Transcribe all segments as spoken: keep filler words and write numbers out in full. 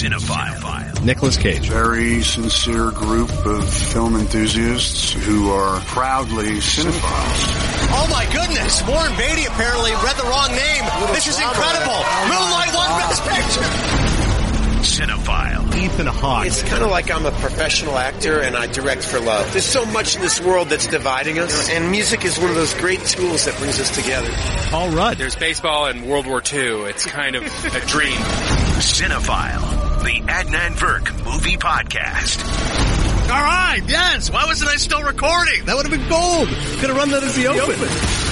Cinephile. Nicolas Cage. Very sincere group of film enthusiasts who are proudly cinephiles. Oh my goodness! Warren Beatty apparently read the wrong name. This is incredible. Moonlight won Best Picture. Cinephile. Ethan Hawke. It's kind of like I'm a professional actor and I direct for love. There's so much in this world that's dividing us, and music is one of those great tools that brings us together. Paul Rudd. There's baseball in World War Two. It's kind of a dream. Cinephile, the Adnan Virk movie podcast. All right, yes. Why wasn't I still recording? That would have been gold. Could have run that as the open. The open.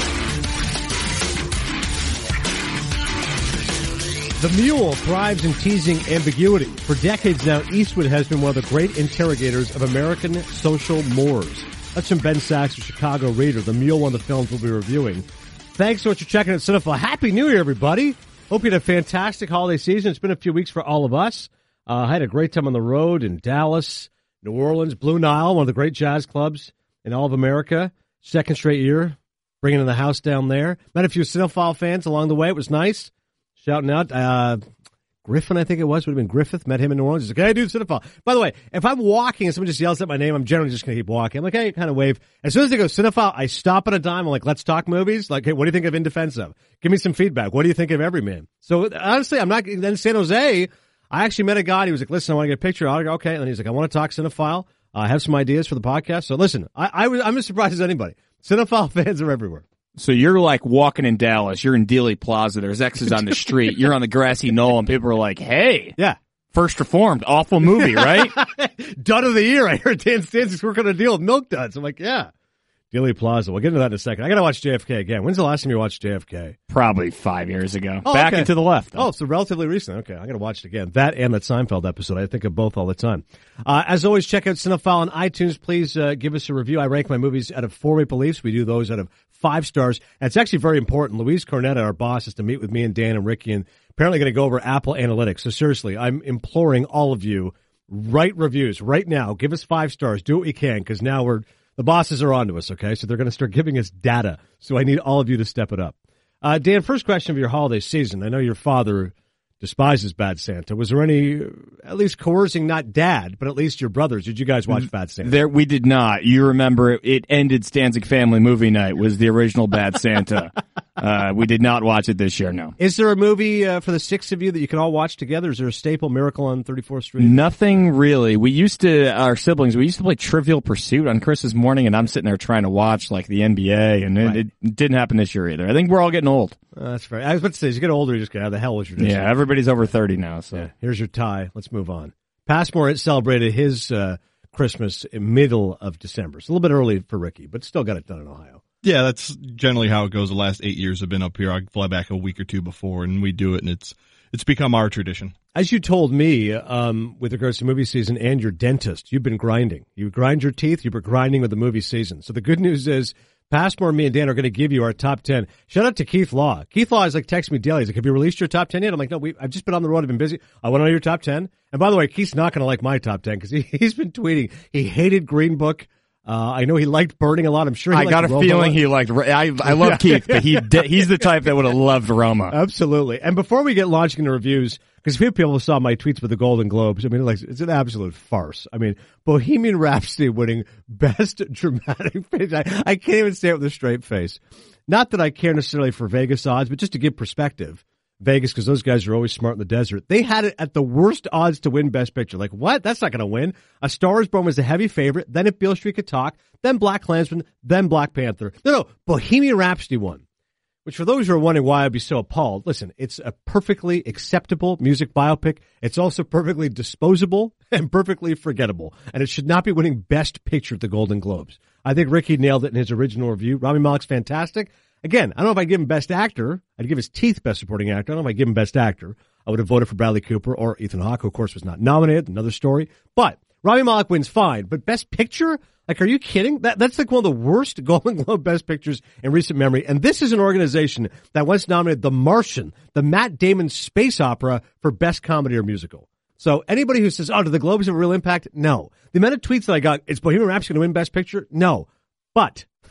The Mule thrives in teasing ambiguity. For decades now, Eastwood has been one of the great interrogators of American social mores. That's from Ben Sachs, of Chicago Reader. The Mule, one of the films we'll be reviewing. Thanks so much for checking out Cinephile. Happy New Year, everybody. Hope you had a fantastic holiday season. It's been a few weeks for all of us. Uh, I had a great time on the road in Dallas, New Orleans, Blue Nile, one of the great jazz clubs in all of America. Second straight year, bringing in the house down there. Met a few Cinephile fans along the way. It was nice. Shouting out, uh, Griffin, I think it was, would have been Griffith. Met him in New Orleans. He's like, hey, dude, Cinephile. By the way, if I'm walking and someone just yells at my name, I'm generally just going to keep walking. I'm like, hey, kind of wave. As soon as they go Cinephile, I stop at a dime. I'm like, let's talk movies. Like, hey, what do you think of In Defense Of? Give me some feedback. What do you think of Everyman? So, honestly, I'm not, then San Jose, I actually met a guy. He was like, listen, I want to get a picture. I go, okay. And then he's like, I want to talk Cinephile. Uh, I have some ideas for the podcast. So listen, I, I was, I'm as surprised as anybody. Cinephile fans are everywhere. So you're like walking in Dallas. You're in Dealey Plaza. There's X's on the street. You're on the grassy knoll, and people are like, hey. Yeah. First Reformed. Awful movie, right? Dud of the year. I heard Dan Stancy's working on a deal with Milk Duds. I'm like, yeah. Dealey Plaza. We'll get into that in a second. I got to watch J F K again. When's the last time you watched J F K? Probably five years ago. Oh, Back okay. and to the left. Though. Oh, so relatively recent. Okay, I got to watch it again. That and that Seinfeld episode. I think of both all the time. Uh, as always, check out Cinephile on iTunes. Please uh, give us a review. I rank my movies out of four Maple Leafs. We do those out of five stars. And it's actually very important. Luis Cornetta, our boss, is to meet with me and Dan and Ricky, and apparently going to go over Apple Analytics. So seriously, I'm imploring all of you, write reviews right now. Give us five stars. Do what you can, because now we're the bosses are on to us, okay? So they're going to start giving us data. So I need all of you to step it up. Uh, Dan, first question of your holiday season. I know your father despises Bad Santa. Was there any, at least coercing, not dad, but at least your brothers? Did you guys watch Bad Santa? There, we did not. You remember it, it ended Stanzik Family Movie Night was the original Bad Santa. Uh, we did not watch it this year, no. Is there a movie uh, for the six of you that you can all watch together? Is there a staple, Miracle on thirty-fourth Street? Nothing really. We used to, our siblings, we used to play Trivial Pursuit on Christmas morning, and I'm sitting there trying to watch like the N B A, and right. it, it didn't happen this year either. I think we're all getting old. Uh, that's fair. I was about to say, as you get older, you just get, how the hell was your tradition? Yeah, everybody's over thirty now, so. Yeah, here's your tie. Let's move on. Passmore celebrated his uh, Christmas in middle of December. It's a little bit early for Ricky, but still got it done in Ohio. Yeah, that's generally how it goes. The last eight years I've been up here. I fly back a week or two before, and we do it, and it's it's become our tradition. As you told me, um, with regards to movie season and your dentist, you've been grinding. You grind your teeth, you've been grinding with the movie season. So the good news is, Passmore, me, and Dan are going to give you our top ten. Shout out to Keith Law. Keith Law is like texting me daily. He's like, have you released your top ten yet? I'm like, no, we, I've just been on the road. I've been busy. I want to know your top ten. And by the way, Keith's not going to like my top ten because he, he's been tweeting. He hated Green Book. Uh, I know he liked Burning a lot. I'm sure he I liked got a Roma feeling a he liked, I, I love yeah. Keith, but he, he's the type that would have loved Roma. Absolutely. And before we get launching into reviews, because a few people saw my tweets with the Golden Globes, I mean, like, it's an absolute farce. I mean, Bohemian Rhapsody winning Best Dramatic Feature. I, I can't even say it with a straight face. Not that I care necessarily for Vegas odds, but just to give perspective. Vegas, because those guys are always smart in the desert. They had it at the worst odds to win Best Picture. Like, what? That's not going to win. A Star is Born was a heavy favorite. Then If Beale Street Could Talk. Then Black Klansman. Then Black Panther. No, no. Bohemian Rhapsody won. Which, for those who are wondering why I'd be so appalled, listen, it's a perfectly acceptable music biopic. It's also perfectly disposable and perfectly forgettable. And it should not be winning Best Picture at the Golden Globes. I think Ricky nailed it in his original review. Rami Malek's fantastic. Again, I don't know if I'd give him Best Actor. I'd give his teeth Best Supporting Actor. I don't know if I'd give him Best Actor. I would have voted for Bradley Cooper or Ethan Hawke, who, of course, was not nominated. Another story. But Rami Malek wins fine. But Best Picture? Like, are you kidding? That That's like one of the worst Golden Globe Best Pictures in recent memory. And this is an organization that once nominated The Martian, the Matt Damon space opera, for Best Comedy or Musical. So anybody who says, oh, do the Globes have a real impact? No. The amount of tweets that I got, is Bohemian Rhapsody going to win Best Picture? No. But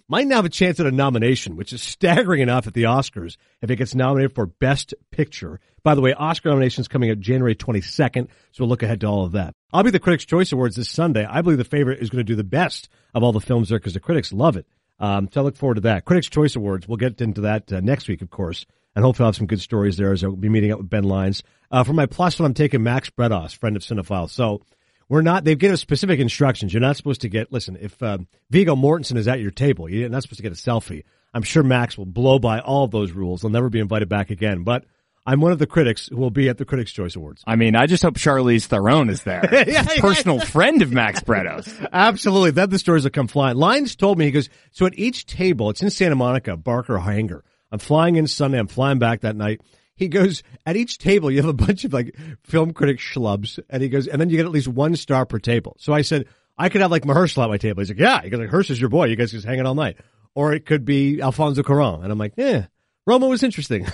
might now have a chance at a nomination, which is staggering enough at the Oscars if it gets nominated for Best Picture. By the way, Oscar nominations coming up January twenty-second, so we'll look ahead to all of that. I'll be the Critics' Choice Awards this Sunday. I believe the favorite is going to do the best of all the films there because the critics love it. Um, so I look forward to that. Critics' Choice Awards, we'll get into that uh, next week, of course, and hopefully I'll have some good stories there as I'll be meeting up with Ben Lyons. Uh, for my plus one, I'm taking Max Bredos, friend of Cinephile. So we're not, they've given us specific instructions. You're not supposed to get, listen, if uh, Viggo Mortensen is at your table, you're not supposed to get a selfie. I'm sure Max will blow by all of those rules. He'll never be invited back again. But I'm one of the critics who will be at the Critics' Choice Awards. I mean, I just hope Charlize Theron is there. yeah, Personal yeah. friend of Max Bredos. Absolutely. Then the stories will come flying. Lyons told me, he goes, so at each table, it's in Santa Monica, Barker Hangar. I'm flying in Sunday. I'm flying back that night. He goes, at each table, you have a bunch of like film critic schlubs. And he goes, and then you get at least one star per table. So I said, I could have like Mahershala at my table. He's like, yeah. He goes, like, Hearst is your boy. You guys just hanging all night. Or it could be Alfonso Cuarón. And I'm like, yeah, Roma was interesting.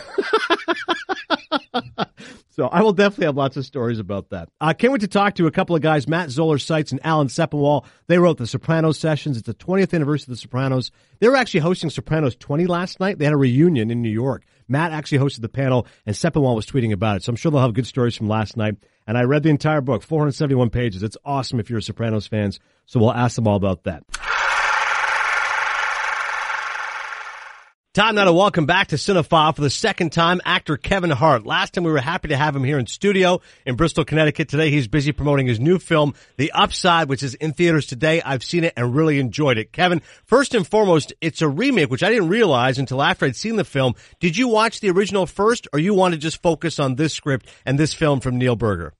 So I will definitely have lots of stories about that. I can't wait to talk to a couple of guys, Matt Zoller Seitz and Alan Sepinwall. They wrote The Sopranos Sessions. It's the twentieth anniversary of The Sopranos. They were actually hosting Sopranos twenty last night. They had a reunion in New York. Matt actually hosted the panel, and Sepinwall was tweeting about it. So I'm sure they'll have good stories from last night. And I read the entire book, four hundred seventy-one pages. It's awesome if you're a Sopranos fans. So we'll ask them all about that. Time now to welcome back to Cinephile for the second time, actor Kevin Hart. Last time we were happy to have him here in studio in Bristol, Connecticut. Today he's busy promoting his new film, The Upside, which is in theaters today. I've seen it and really enjoyed it. Kevin, first and foremost, it's a remake, which I didn't realize until after I'd seen the film. Did you watch the original first, or you want to just focus on this script and this film from Neil Berger?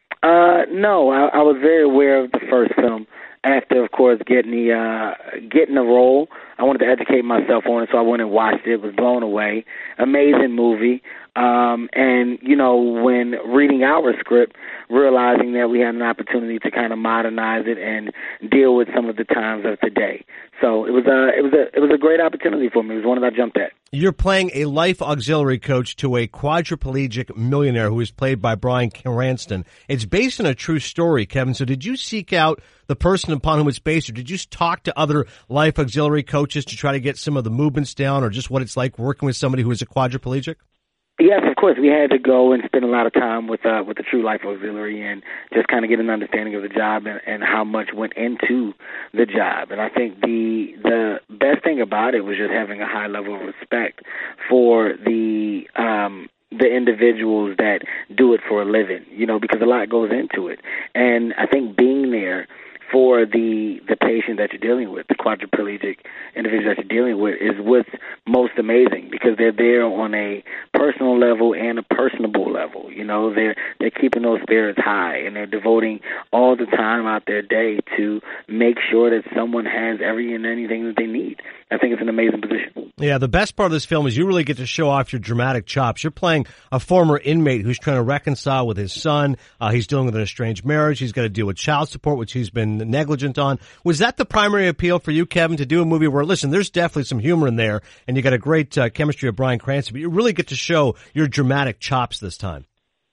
Uh, no, I, I was very aware of the first film. After, of course, getting the uh, getting the role, I wanted to educate myself on it, so I went and watched it. Was blown away. Amazing movie. Um, and, you know, when reading our script, realizing that we had an opportunity to kind of modernize it and deal with some of the times of today. So it was a it was a it was a great opportunity for me. It was one that I jumped at. You're playing a life auxiliary coach to a quadriplegic millionaire who is played by Bryan Cranston. It's based on a true story, Kevin. So did you seek out the person upon whom it's based, or did you talk to other life auxiliary coaches to try to get some of the movements down, or just what it's like working with somebody who is a quadriplegic? Yes, of course. We had to go and spend a lot of time with uh, with the True Life Auxiliary and just kind of get an understanding of the job and, and how much went into the job. And I think the the best thing about it was just having a high level of respect for the um, the individuals that do it for a living, you know, because a lot goes into it. And I think being there for the the patient that you're dealing with, the quadriplegic individual that you're dealing with, is what's most amazing, because they're there on a personal level and a personable level. You know, they're they're keeping those spirits high, and they're devoting all the time out their day to make sure that someone has every and anything that they need. I think it's an amazing position. Yeah, the best part of this film is you really get to show off your dramatic chops. You're playing a former inmate who's trying to reconcile with his son. Uh, he's dealing with an estranged marriage. He's got to deal with child support, which he's been negligent on. Was that the primary appeal for you, Kevin, to do a movie where, listen, there's definitely some humor in there, and you got a great uh, chemistry of Bryan Cranston, but you really get to show your dramatic chops this time?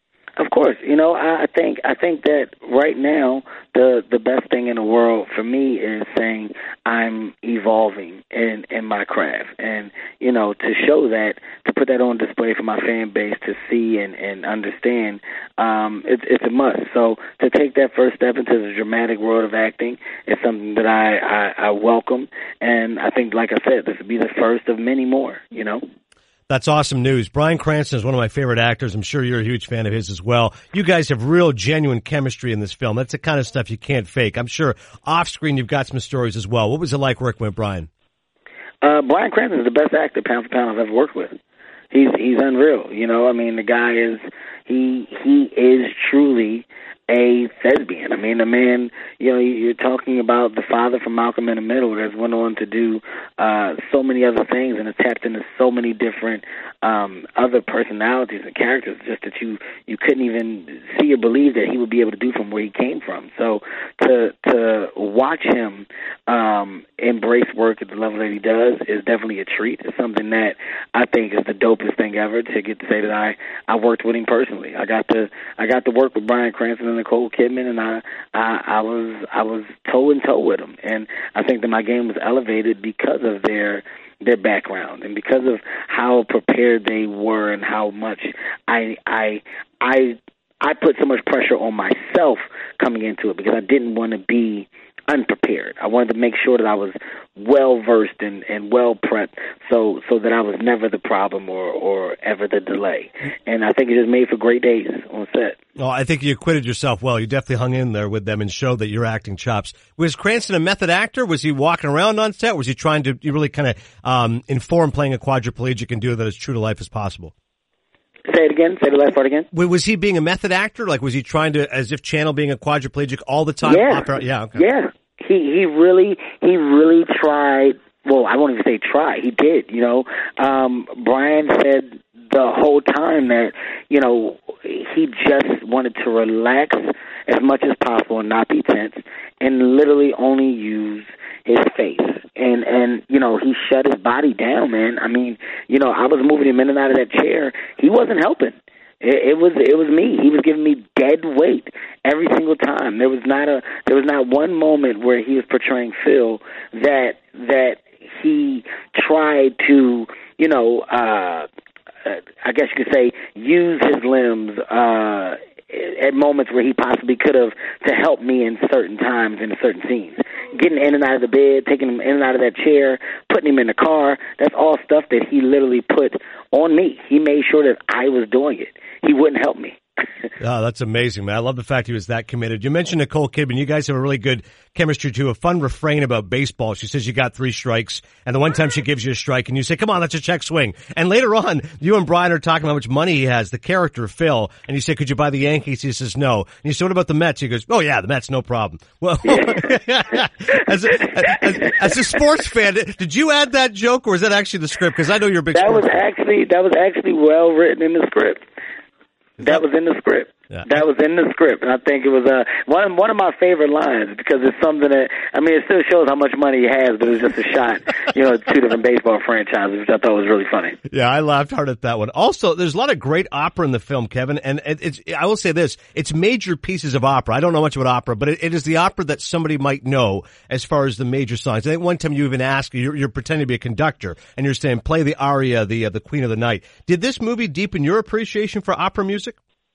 Of course, you know, I think I think that right now the the best thing in the world for me is saying I'm evolving in in my craft, and you know, to show that, to put that on display for my fan base to see and and understand, um, it's it's a must. So to take that first step into the dramatic world of acting is something that I I, I welcome, and I think, like I said, this will be the first of many more. You know. That's awesome news. Bryan Cranston is one of my favorite actors. I'm sure you're a huge fan of his as well. You guys have real, genuine chemistry in this film. That's the kind of stuff you can't fake. I'm sure off screen you've got some stories as well. What was it like working with Bryan? Uh, Bryan Cranston is the best actor, pound for pound, I've ever worked with. He's he's unreal. You know, I mean, the guy is he he is truly a thespian. I mean, the man, you know, you're talking about the father from Malcolm in the Middle that's went on to do uh, so many other things and has tapped into so many different um, other personalities and characters just that you, you couldn't even see or believe that he would be able to do from where he came from. So to to watch him um, embrace work at the level that he does is definitely a treat. It's something that I think is the dopest thing ever, to get to say that I, I worked with him personally. I got to I got to work with Bryan Cranston and Nicole Kidman, and I, I I was was I was toe and toe with them, and I think that my game was elevated because of their their background and because of how prepared they were and how much I I I I put so much pressure on myself coming into it because I didn't want to be unprepared. I wanted to make sure that I was well versed and, and well prepped, so so that I was never the problem or, or ever the delay. And I think it just made for great days on set. Well, I think you acquitted yourself well. You definitely hung in there with them and showed that you're acting chops. Was Cranston a method actor? Was he walking around on set? Was he trying to you really kind of um, inform playing a quadriplegic and do that as true to life as possible? Say it again. Say the last part again. Was he being a method actor? Like, was he trying to, as if channel being a quadriplegic all the time? Yeah. Opera? Yeah. Okay. Yeah. He he really he really tried. Well, I won't even say try. He did. You know, um, Brian said the whole time that you know he just wanted to relax as much as possible and not be tense, and literally only use his face. And, and, you know, he shut his body down, man. I mean, you know, I was moving him in and out of that chair. He wasn't helping. It, it was, it was me. He was giving me dead weight every single time. There was not a, there was not one moment where he was portraying Phil that, that he tried to, you know, uh, I guess you could say use his limbs, uh, at moments where he possibly could have to help me in certain times in certain scenes. Getting in and out of the bed, taking him in and out of that chair, putting him in the car, that's all stuff that he literally put on me. He made sure that I was doing it. He wouldn't help me. Oh, that's amazing, man. I love the fact he was that committed. You mentioned Nicole Kidman. You guys have a really good chemistry, too. A fun refrain about baseball. She says you got three strikes, and the one time she gives you a strike, and you say, come on, that's a check swing. And later on, you and Brian are talking about how much money he has, the character, Phil, and you say, could you buy the Yankees? He says, no. And you say, what about the Mets? He goes, oh, yeah, the Mets, no problem. Well, as, a, as, as a sports fan, did you add that joke, or is that actually the script? Because I know you're a big that sports was fan. actually That was actually well written in the script. That was in the script. Yeah. That was in the script, and I think it was uh, one one of my favorite lines because it's something that I mean, it still shows how much money he has, but it was just a shot, you know, two different baseball franchises, which I thought was really funny. Yeah, I laughed hard at that one. Also, there's a lot of great opera in the film, Kevin, and it, it's I will say this: it's major pieces of opera. I don't know much about opera, but it, it is the opera that somebody might know as far as the major songs. I think one time you even asked, you're, you're pretending to be a conductor, and you're saying, "Play the aria, the uh, the Queen of the Night." Did this movie deepen your appreciation for opera music?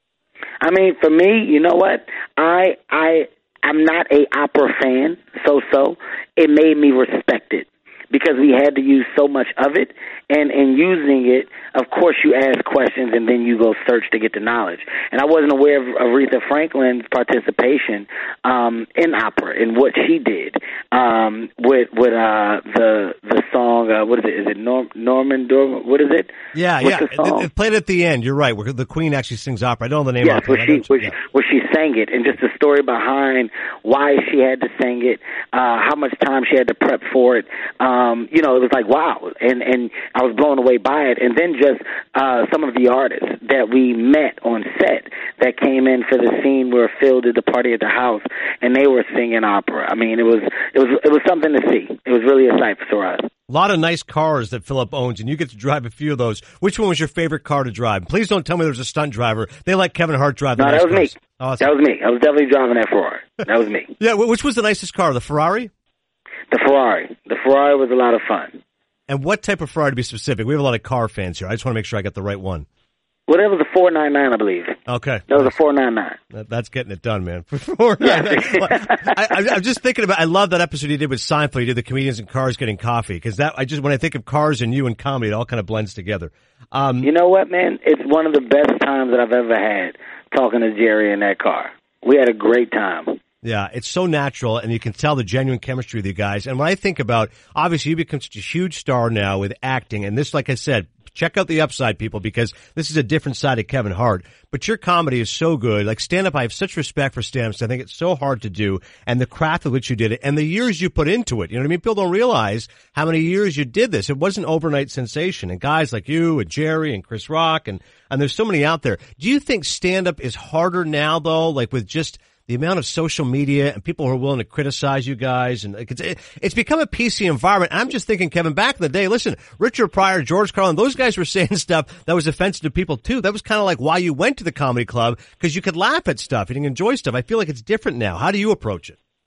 I mean, for me, you know what? I I I'm not a opera fan, so so. It made me respect it because we had to use so much of it, and in using it, of course, you ask questions and then you go search to get the knowledge. And I wasn't aware of Aretha Franklin's participation um, in opera and what she did um, with with uh, the the song. Uh, what is it? Is it Norm, Norman Dorman? What is it? Yeah, What's yeah. the song? It, it played at the end. You're right. Where the Queen actually sings opera. I don't know the name yes, of it. where she, where, she, where she sang it, and just the story behind why she had to sing it, uh, how much time she had to prep for it. Um, you know, it was like, wow. And, and I was blown away by it. And then just uh, some of the artists that we met on set that came in for the scene where Phil did the party at the house, and they were singing opera. I mean, it was it was it was something to see. It was really a sight for us. A lot of nice cars that Philip owns, and you get to drive a few of those. Which one was your favorite car to drive? Please don't tell me there was a stunt driver. They let Kevin Hart drive the No, nice that was cars. me. Oh, that was me. I was definitely driving that Ferrari. That was me. Yeah, which was the nicest car? The Ferrari? The Ferrari. The Ferrari was a lot of fun. And what type of Ferrari, to be specific? We have a lot of car fans here. I just want to make sure I got the right one. Well, that was a four ninety-nine, I believe. Okay. That was a four ninety-nine. That, that's getting it done, man. four ninety-nine. I, I, I'm just thinking about, I love that episode you did with Seinfeld. You did the comedians in cars getting coffee. Because that, I just, when I think of cars and you and comedy, it all kind of blends together. Um, you know what, man? It's one of the best times that I've ever had talking to Jerry in that car. We had a great time. Yeah, it's so natural, and you can tell the genuine chemistry with you guys. And when I think about, obviously, you become such a huge star now with acting, and this, like I said, check out the upside, people, because this is a different side of Kevin Hart. But your comedy is so good. Like stand-up, I have such respect for stand-ups. I think it's so hard to do, and the craft with which you did it, and the years you put into it. You know what I mean? People don't realize how many years you did this. It wasn't an overnight sensation. And guys like you and Jerry and Chris Rock, and, and there's so many out there. Do you think stand-up is harder now, though, like with just the amount of social media and people who are willing to criticize you guys, and it's, it's become a P C environment. I'm just thinking, Kevin, back in the day, listen, Richard Pryor, George Carlin, those guys were saying stuff that was offensive to people too. That was kind of like why you went to the comedy club, because you could laugh at stuff and enjoy stuff. I feel like it's different now. How do you approach it?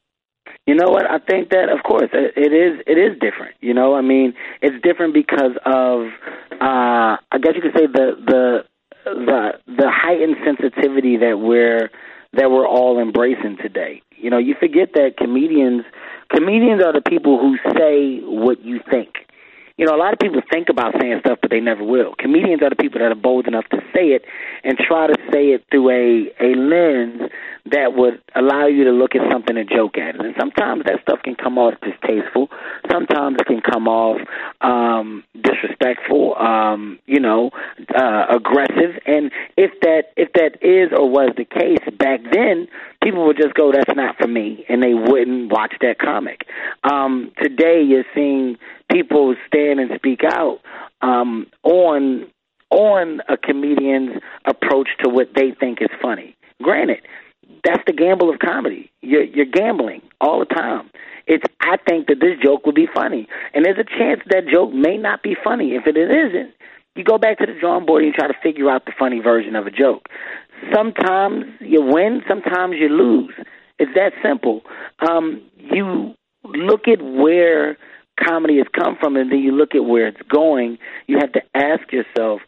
You know what? I think that, of course, it is. It is different. You know, I mean, it's different because of, uh, I guess you could say the the the the heightened sensitivity that we're that we're all embracing today. You know, you forget that comedians comedians are the people who say what you think. You know, a lot of people think about saying stuff, but they never will. Comedians are the people that are bold enough to say it and try to say it through a, a lens that would allow you to look at something and joke at it. And sometimes that stuff can come off distasteful. Sometimes it can come off um, disrespectful, um, you know, uh, aggressive. And if that if that is or was the case back then, people would just go, that's not for me, and they wouldn't watch that comic. Um, today you're seeing people stand and speak out um, on on a comedian's approach to what they think is funny. Granted, that's the gamble of comedy. You're, you're gambling all the time. It's I think that this joke would be funny, and there's a chance that joke may not be funny. If it isn't, you go back to the drawing board and you try to figure out the funny version of a joke. Sometimes you win, sometimes you lose. It's that simple. Um, you look at where comedy has come from, and then you look at where it's going. You have to ask yourself,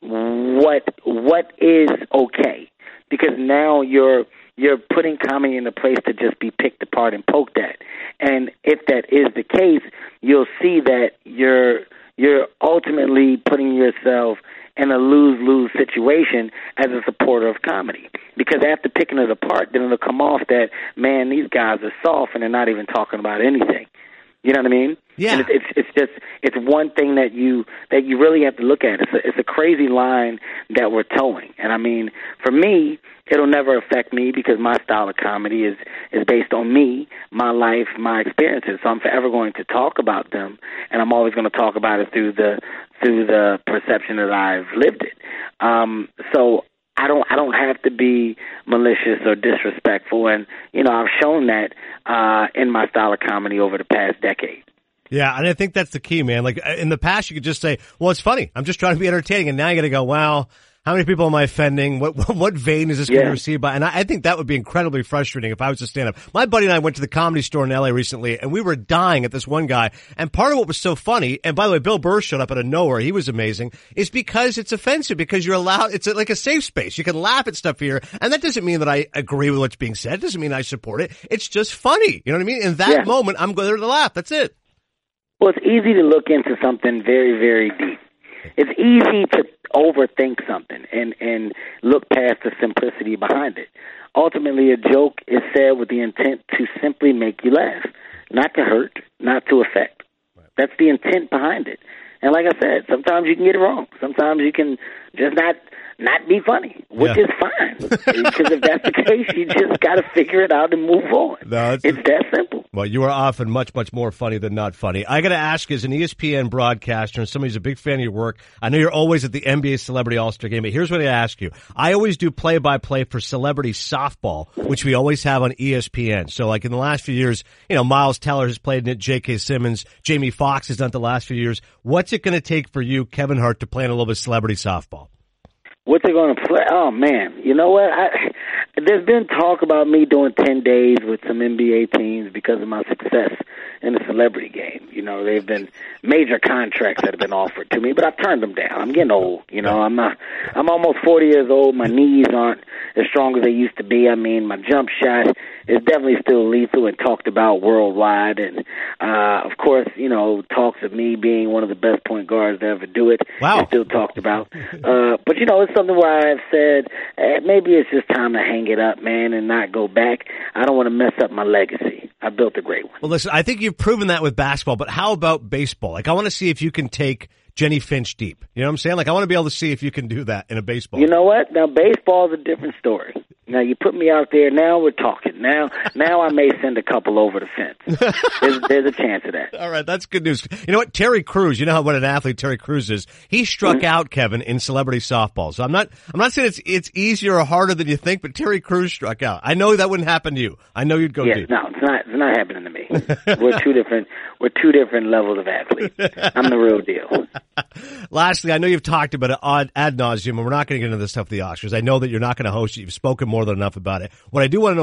what what is okay? Because now you're you're putting comedy in a place to just be picked apart and poked at. And if that is the case, you'll see that you're you're ultimately putting yourself in a lose-lose situation as a supporter of comedy. Because after picking it apart, then it'll come off that, man, these guys are soft and they're not even talking about anything. You know what I mean? Yeah. And it's, it's it's just it's one thing that you that you really have to look at. It's a, it's a crazy line that we're towing. And I mean, for me, it'll never affect me because my style of comedy is is based on me, my life, my experiences. So I'm forever going to talk about them, and I'm always going to talk about it through the through the perception that I've lived it. Um, so. I don't. I don't have to be malicious or disrespectful, and you know I've shown that uh, in my style of comedy over the past decade. Yeah, and I think that's the key, man. Like in the past, you could just say, "Well, it's funny. I'm just trying to be entertaining," and now you got to go, "Wow, how many people am I offending? What what vein is this going to Yeah. receive by?" And I, I think that would be incredibly frustrating if I was to stand up. My buddy and I went to the Comedy Store in L A recently, and we were dying at this one guy. And part of what was so funny, and by the way, Bill Burr showed up out of nowhere. He was amazing. Is because it's offensive because you're allowed. It's like a safe space. You can laugh at stuff here, and that doesn't mean that I agree with what's being said. It doesn't mean I support it. It's just funny. You know what I mean? In that Yeah. moment, I'm going to laugh. That's it. Well, it's easy to look into something very, very deep. It's easy to overthink something and, and look past the simplicity behind it. Ultimately, a joke is said with the intent to simply make you laugh, not to hurt, not to affect. That's the intent behind it. And like I said, sometimes you can get it wrong. Sometimes you can just not not be funny, which Yeah. is fine. Because if that's the case, you just got to figure it out and move on. No, it's- it's that simple. Well, you are often much, much more funny than not funny. I got to ask you, as an E S P N broadcaster and somebody who's a big fan of your work, I know you're always at the N B A Celebrity All-Star Game, but here's what I ask you. I always do play-by-play for celebrity softball, which we always have on E S P N. So, like in the last few years, you know, Miles Teller has played in it, J K. Simmons, Jamie Foxx has done it the last few years. What's it going to take for you, Kevin Hart, to play in a little bit of celebrity softball? What's it going to play? Oh, man. You know what? I, there's been talk about me doing ten days with some N B A teams because of my success in the celebrity game. You know, they've been major contracts that have been offered to me, but I've turned them down. I'm getting old. You know, I'm not, I'm almost forty years old. My knees aren't as strong as they used to be. I mean, my jump shot is definitely still lethal and talked about worldwide. And, uh, of course, you know, talks of me being one of the best point guards to ever do it. Wow. Is still talked about. uh, but, you know, it's something where I've said, eh, maybe it's just time to hang it up, man, and not go back. I don't want to mess up my legacy. I built a great one. Well, listen, I think you've proven that with basketball, but how about baseball? Like, I want to see if you can take Jenny Finch deep. You know what I'm saying? Like, I want to be able to see if you can do that in a baseball. You know what? Now, baseball is a different story. Now, you put me out there, now we're talking. Now now I may send a couple over the fence. There's, there's a chance of that. All right, that's good news. You know what? Terry Crews, you know how what an athlete Terry Crews is. He struck mm-hmm. out, Kevin, in celebrity softball. So I'm not I'm not saying it's it's easier or harder than you think, but Terry Crews struck out. I know that wouldn't happen to you. I know you'd go yeah, deep. No, it's not it's not happening to me. We're two different we're two different levels of athletes. I'm the real deal. Lastly, I know you've talked about it ad, ad nauseum, and we're not going to get into this stuff with the Oscars. I know that you're not going to host it. You've spoken more than enough about it. What I do want to know is this.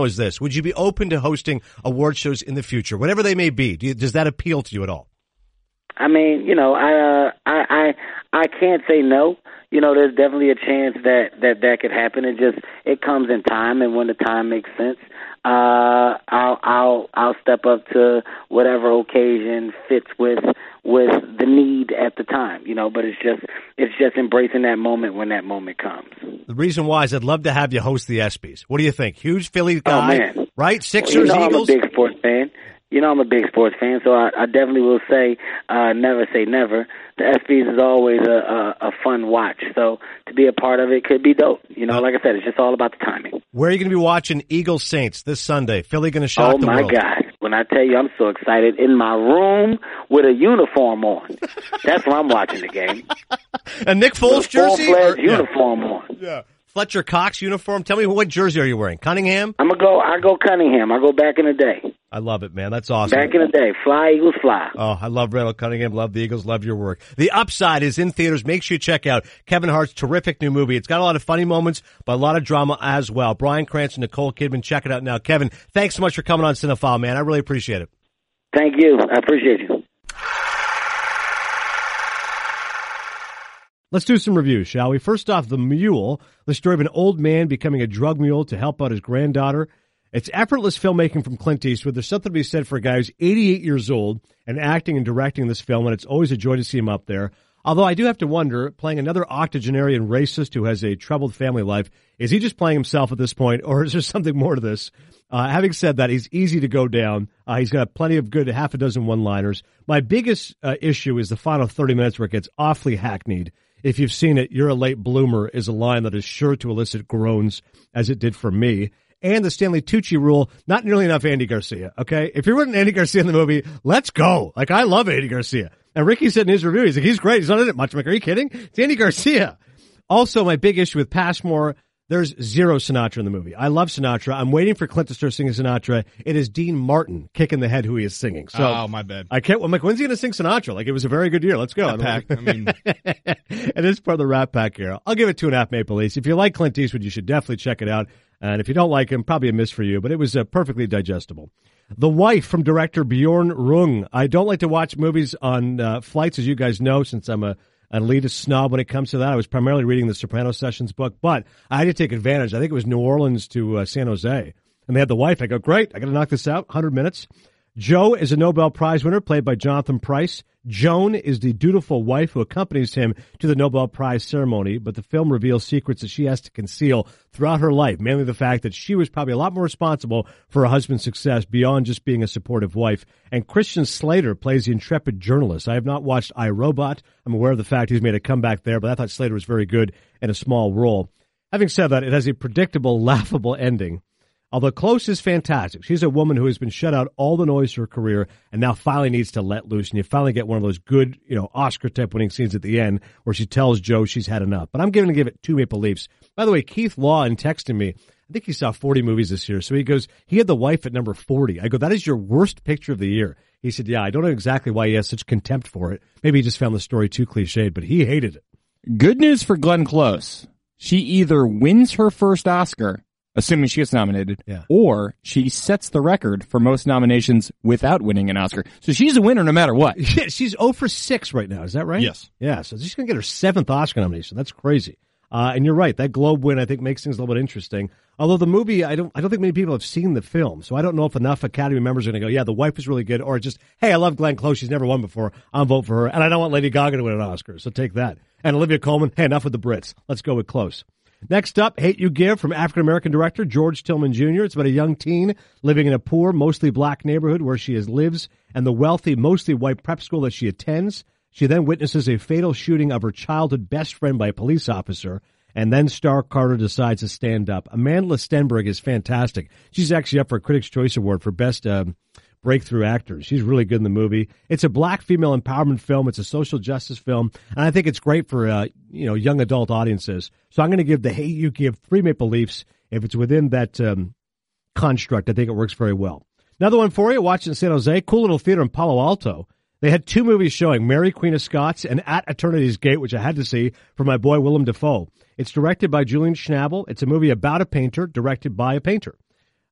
Would you be open to hosting award shows in the future, whatever they may be? Do you, does that appeal to you at all? I mean, you know, I, uh, I, I, I can't say no. You know, there's definitely a chance that, that that could happen. It just, it comes in time, and when the time makes sense, uh, I'll, I'll, I'll step up to whatever occasion fits with, with the need at the time, you know, but it's just, it's just embracing that moment when that moment comes. The reason why is I'd love to have you host the ESPYs. What do you think? Huge Philly guy, oh, man. right? Sixers, well, you know, Eagles? I'm a big sports fan. You know, I'm a big sports fan, so I, I definitely will say uh, never say never. The ESPYs is always a, a, a fun watch, so to be a part of it could be dope. You know, like I said, it's just all about the timing. Where are you going to be watching Eagles Saints this Sunday? Philly going to shock oh, the world. Oh, my God. When I tell you I'm so excited, in my room with a uniform on. That's where I'm watching the game. A Nick Foles jersey? Full-fledged or, uniform yeah. on. Yeah. Fletcher Cox uniform. Tell me, what jersey are you wearing? Cunningham? I'm gonna go. I go Cunningham. I go back in the day. I love it, man. That's awesome. Back in the day, fly Eagles fly. Oh, I love Randall Cunningham. Love the Eagles. Love your work. The Upside is in theaters. Make sure you check out Kevin Hart's terrific new movie. It's got a lot of funny moments, but a lot of drama as well. Bryan Cranston, Nicole Kidman. Check it out now. Kevin, thanks so much for coming on Cinephile, man. I really appreciate it. Thank you. I appreciate you. Let's do some reviews, shall we? First off, The Mule, the story of an old man becoming a drug mule to help out his granddaughter. It's effortless filmmaking from Clint Eastwood. There's something to be said for a guy who's eighty-eight years old and acting and directing this film, and it's always a joy to see him up there. Although I do have to wonder, playing another octogenarian racist who has a troubled family life, is he just playing himself at this point, or is there something more to this? Uh, having said that, he's easy to go down. Uh, he's got plenty of good half a dozen one-liners. My biggest uh, issue is the final thirty minutes where it gets awfully hackneyed. If you've seen it, "You're a late bloomer" is a line that is sure to elicit groans, as it did for me. And the Stanley Tucci rule, not nearly enough Andy Garcia, okay? If you're putting Andy Garcia in the movie, let's go. Like, I love Andy Garcia. And Ricky said in his review, he's like, he's great. He's not in it much. I'm like, are you kidding? It's Andy Garcia. Also, my big issue with Passmore, there's zero Sinatra in the movie. I love Sinatra. I'm waiting for Clint to start singing Sinatra. It is Dean Martin kicking the head who he is singing. So oh, my bad. I can't. I'm like, when's he going to sing Sinatra? Like, it was a very good year. Let's go. Rat Pack. I mean, it is part of the Rat Pack era. I'll give it two and a half Maple Leafs. If you like Clint Eastwood, you should definitely check it out. And if you don't like him, probably a miss for you. But it was uh, perfectly digestible. The Wife from director Bjorn Rung. I don't like to watch movies on uh, flights, as you guys know, since I'm a an elitist snob when it comes to that. I was primarily reading the Soprano Sessions book, but I had to take advantage. I think it was New Orleans to uh, San Jose, and they had The Wife. I go, great, I got to knock this out, one hundred minutes. Joe is a Nobel Prize winner, played by Jonathan Pryce. Joan is the dutiful wife who accompanies him to the Nobel Prize ceremony, but the film reveals secrets that she has to conceal throughout her life, mainly the fact that she was probably a lot more responsible for her husband's success beyond just being a supportive wife. And Christian Slater plays the intrepid journalist. I have not watched iRobot. I'm aware of the fact he's made a comeback there, but I thought Slater was very good in a small role. Having said that, it has a predictable, laughable ending. Although Close is fantastic. She's a woman who has been shut out all the noise of her career and now finally needs to let loose. And you finally get one of those good, you know, Oscar-type winning scenes at the end where she tells Joe she's had enough. But I'm going to give it two Maple Leafs. By the way, Keith Law in texting me, I think he saw forty movies this year. So he goes, he had The Wife at number forty. I go, that is your worst picture of the year. He said, yeah, I don't know exactly why he has such contempt for it. Maybe he just found the story too cliched, but he hated it. Good news for Glenn Close. She either wins her first Oscar, assuming she gets nominated, yeah, or she sets the record for most nominations without winning an Oscar. So she's a winner no matter what. Yeah, she's oh for six right now. Is that right? Yes. Yeah, so she's going to get her seventh Oscar nomination. That's crazy. Uh, and you're right. That Globe win, I think, makes things a little bit interesting. Although the movie, I don't I don't think many people have seen the film. So I don't know if enough Academy members are going to go, yeah, The Wife is really good, or just, hey, I love Glenn Close. She's never won before. I'll vote for her. And I don't want Lady Gaga to win an Oscar. So take that. And Olivia Colman, hey, enough with the Brits. Let's go with Close. Next up, Hate You Give from African-American director George Tillman Junior It's about a young teen living in a poor, mostly black neighborhood where she is, lives and the wealthy, mostly white prep school that she attends. She then witnesses a fatal shooting of her childhood best friend by a police officer, and then Star Carter decides to stand up. Amandla Stenberg is fantastic. She's actually up for a Critics' Choice Award for Best uh, Breakthrough Actor. She's really good in the movie. It's a black female empowerment film. It's a social justice film, and I think it's great for uh, you know young adult audiences. So I'm going to give The Hate You Give three Maple Leafs. If it's within that um, construct, I think it works very well. Another one for you, watching San Jose, cool little theater in Palo Alto. They had two movies showing, Mary, Queen of Scots, and At Eternity's Gate, which I had to see for my boy Willem Dafoe. It's directed by Julian Schnabel. It's a movie about a painter, directed by a painter.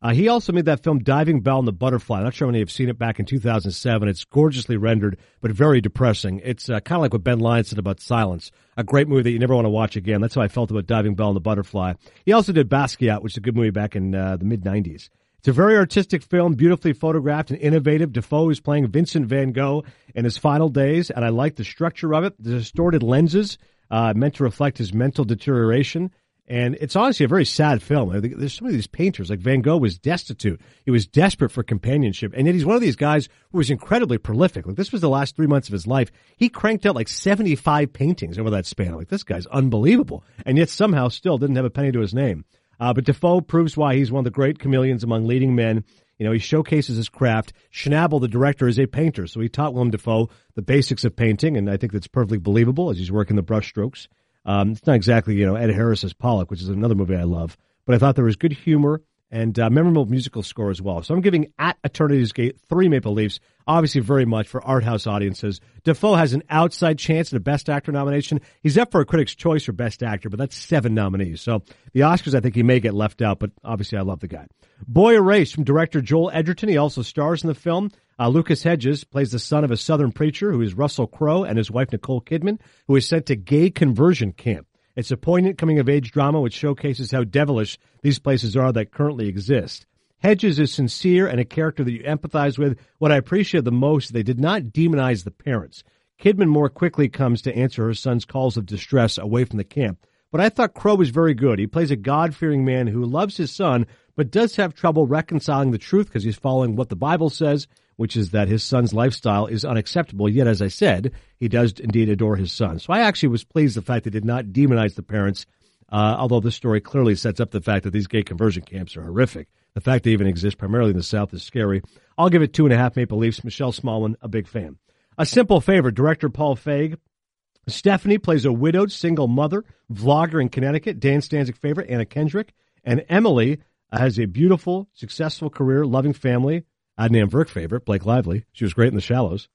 Uh, he also made that film Diving Bell and the Butterfly. I'm not sure how many have seen it back in two thousand seven. It's gorgeously rendered, but very depressing. It's uh, kind of like what Ben Lyons said about Silence. A great movie that you never want to watch again. That's how I felt about Diving Bell and the Butterfly. He also did Basquiat, which is a good movie back in uh, the mid nineties. It's a very artistic film, beautifully photographed and innovative. Defoe is playing Vincent van Gogh in his final days, and I like the structure of it. The distorted lenses uh, meant to reflect his mental deterioration. And it's honestly a very sad film. There's some of these painters, like Van Gogh was destitute. He was desperate for companionship. And yet he's one of these guys who was incredibly prolific. Like, this was the last three months of his life. He cranked out like seventy-five paintings over that span. Like, this guy's unbelievable. And yet somehow still didn't have a penny to his name. Uh, but Defoe proves why he's one of the great chameleons among leading men. You know, he showcases his craft. Schnabel, the director, is a painter. So he taught Willem Dafoe the basics of painting. And I think that's perfectly believable as he's working the brush strokes. Um, it's not exactly, you know, Ed Harris's Pollock, which is another movie I love, but I thought there was good humor and uh, memorable musical score as well. So I'm giving At Eternity's Gate three Maple Leafs, obviously very much for art house audiences. Defoe has an outside chance at a Best Actor nomination. He's up for a Critics' Choice for Best Actor, but that's seven nominees. So the Oscars, I think he may get left out, but obviously I love the guy. Boy Erased from director Joel Edgerton. He also stars in the film. Uh, Lucas Hedges plays the son of a Southern preacher who is Russell Crowe and his wife Nicole Kidman, who is sent to gay conversion camp. It's a poignant coming-of-age drama which showcases how devilish these places are that currently exist. Hedges is sincere and a character that you empathize with. What I appreciate the most, they did not demonize the parents. Kidman more quickly comes to answer her son's calls of distress away from the camp. But I thought Crowe was very good. He plays a God-fearing man who loves his son, but does have trouble reconciling the truth because he's following what the Bible says, which is that his son's lifestyle is unacceptable. Yet, as I said, he does indeed adore his son. So I actually was pleased the fact they did not demonize the parents, uh, although this story clearly sets up the fact that these gay conversion camps are horrific. The fact they even exist primarily in the South is scary. I'll give it two and a half Maple Leafs. Michelle Smallman, a big fan. A Simple Favor, director Paul Feig. Stephanie plays a widowed single mother, vlogger in Connecticut, Dan Stanzik favorite, Anna Kendrick. And Emily has a beautiful, successful career, loving family. Adnan Virk favorite, Blake Lively. She was great in The Shallows.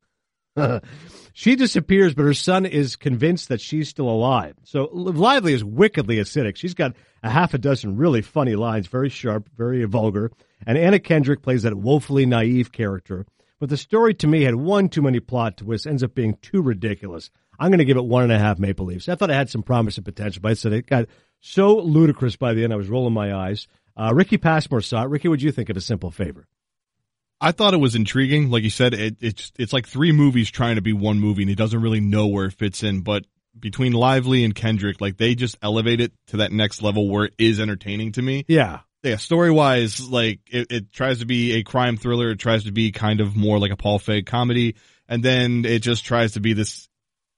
She disappears, but her son is convinced that she's still alive. So Lively is wickedly acidic. She's got a half a dozen really funny lines, very sharp, very vulgar. And Anna Kendrick plays that woefully naive character. But the story, to me, had one too many plot twists, ends up being too ridiculous. I'm going to give it one and a half Maple Leafs. I thought it had some promise and potential, but I said it got so ludicrous by the end, I was rolling my eyes. Uh, Ricky Passmore saw it. Ricky, what did you think of A Simple Favor? I thought it was intriguing. Like you said, it, it's it's like three movies trying to be one movie, and he doesn't really know where it fits in. But between Lively and Kendrick, like they just elevate it to that next level where it is entertaining to me. Yeah. Yeah, story-wise, like, it, it tries to be a crime thriller. It tries to be kind of more like a Paul Feig comedy. And then it just tries to be this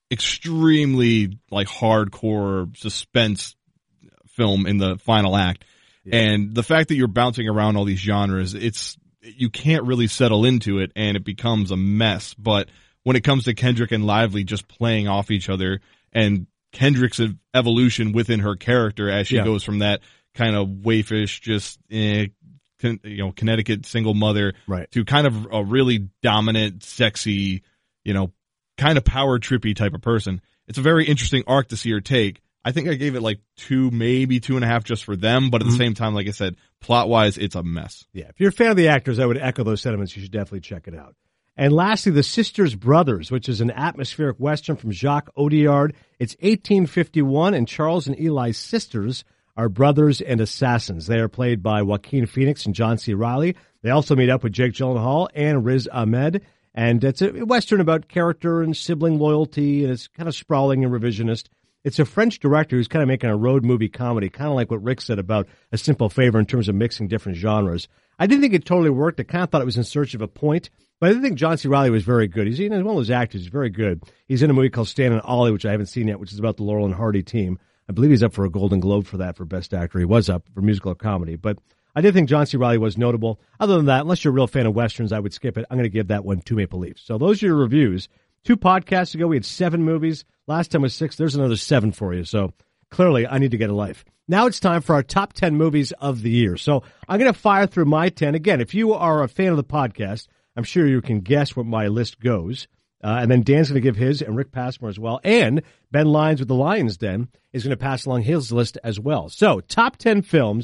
extremely, like, hardcore suspense film in the final act. Yeah. And the fact that you're bouncing around all these genres, it's, you can't really settle into it, and it becomes a mess. But when it comes to Kendrick and Lively just playing off each other, and Kendrick's evolution within her character as she yeah. goes from that kind of waifish, just, eh, con, you know, Connecticut single mother right. to kind of a really dominant, sexy, you know, kind of power trippy type of person. It's a very interesting arc to see her take. I think I gave it like two, maybe two and a half just for them, but at mm-hmm. the same time, like I said, plot-wise, it's a mess. Yeah, if you're a fan of the actors, I would echo those sentiments. You should definitely check it out. And lastly, The Sisters Brothers, which is an atmospheric Western from Jacques Audiard. It's eighteen fifty-one, and Charles and Eli's sisters are brothers and assassins. They are played by Joaquin Phoenix and John C. Reilly. They also meet up with Jake Gyllenhaal and Riz Ahmed. And it's a Western about character and sibling loyalty, and it's kind of sprawling and revisionist. It's a French director who's kind of making a road movie comedy, kind of like what Rick said about A Simple Favor in terms of mixing different genres. I didn't think it totally worked. I kind of thought it was in search of a point, but I didn't think John C. Reilly was very good. He's, you know, one of those actors. He's very good. He's in a movie called Stan and Ollie, which I haven't seen yet, which is about the Laurel and Hardy team. I believe he's up for a Golden Globe for that for Best Actor. He was up for musical or comedy, but I did think John C. Reilly was notable. Other than that, unless you're a real fan of Westerns, I would skip it. I'm going to give that one two Maple Leafs. So those are your reviews. Two podcasts ago, we had seven movies. Last time was six. There's another seven for you. So clearly, I need to get a life. Now it's time for our top ten movies of the year. So I'm going to fire through my ten. Again, if you are a fan of the podcast, I'm sure you can guess where my list goes. Uh, and then Dan's going to give his, and Rick Passmore as well. And Ben Lyons with The Lion's Den is going to pass along his list as well. So top ten films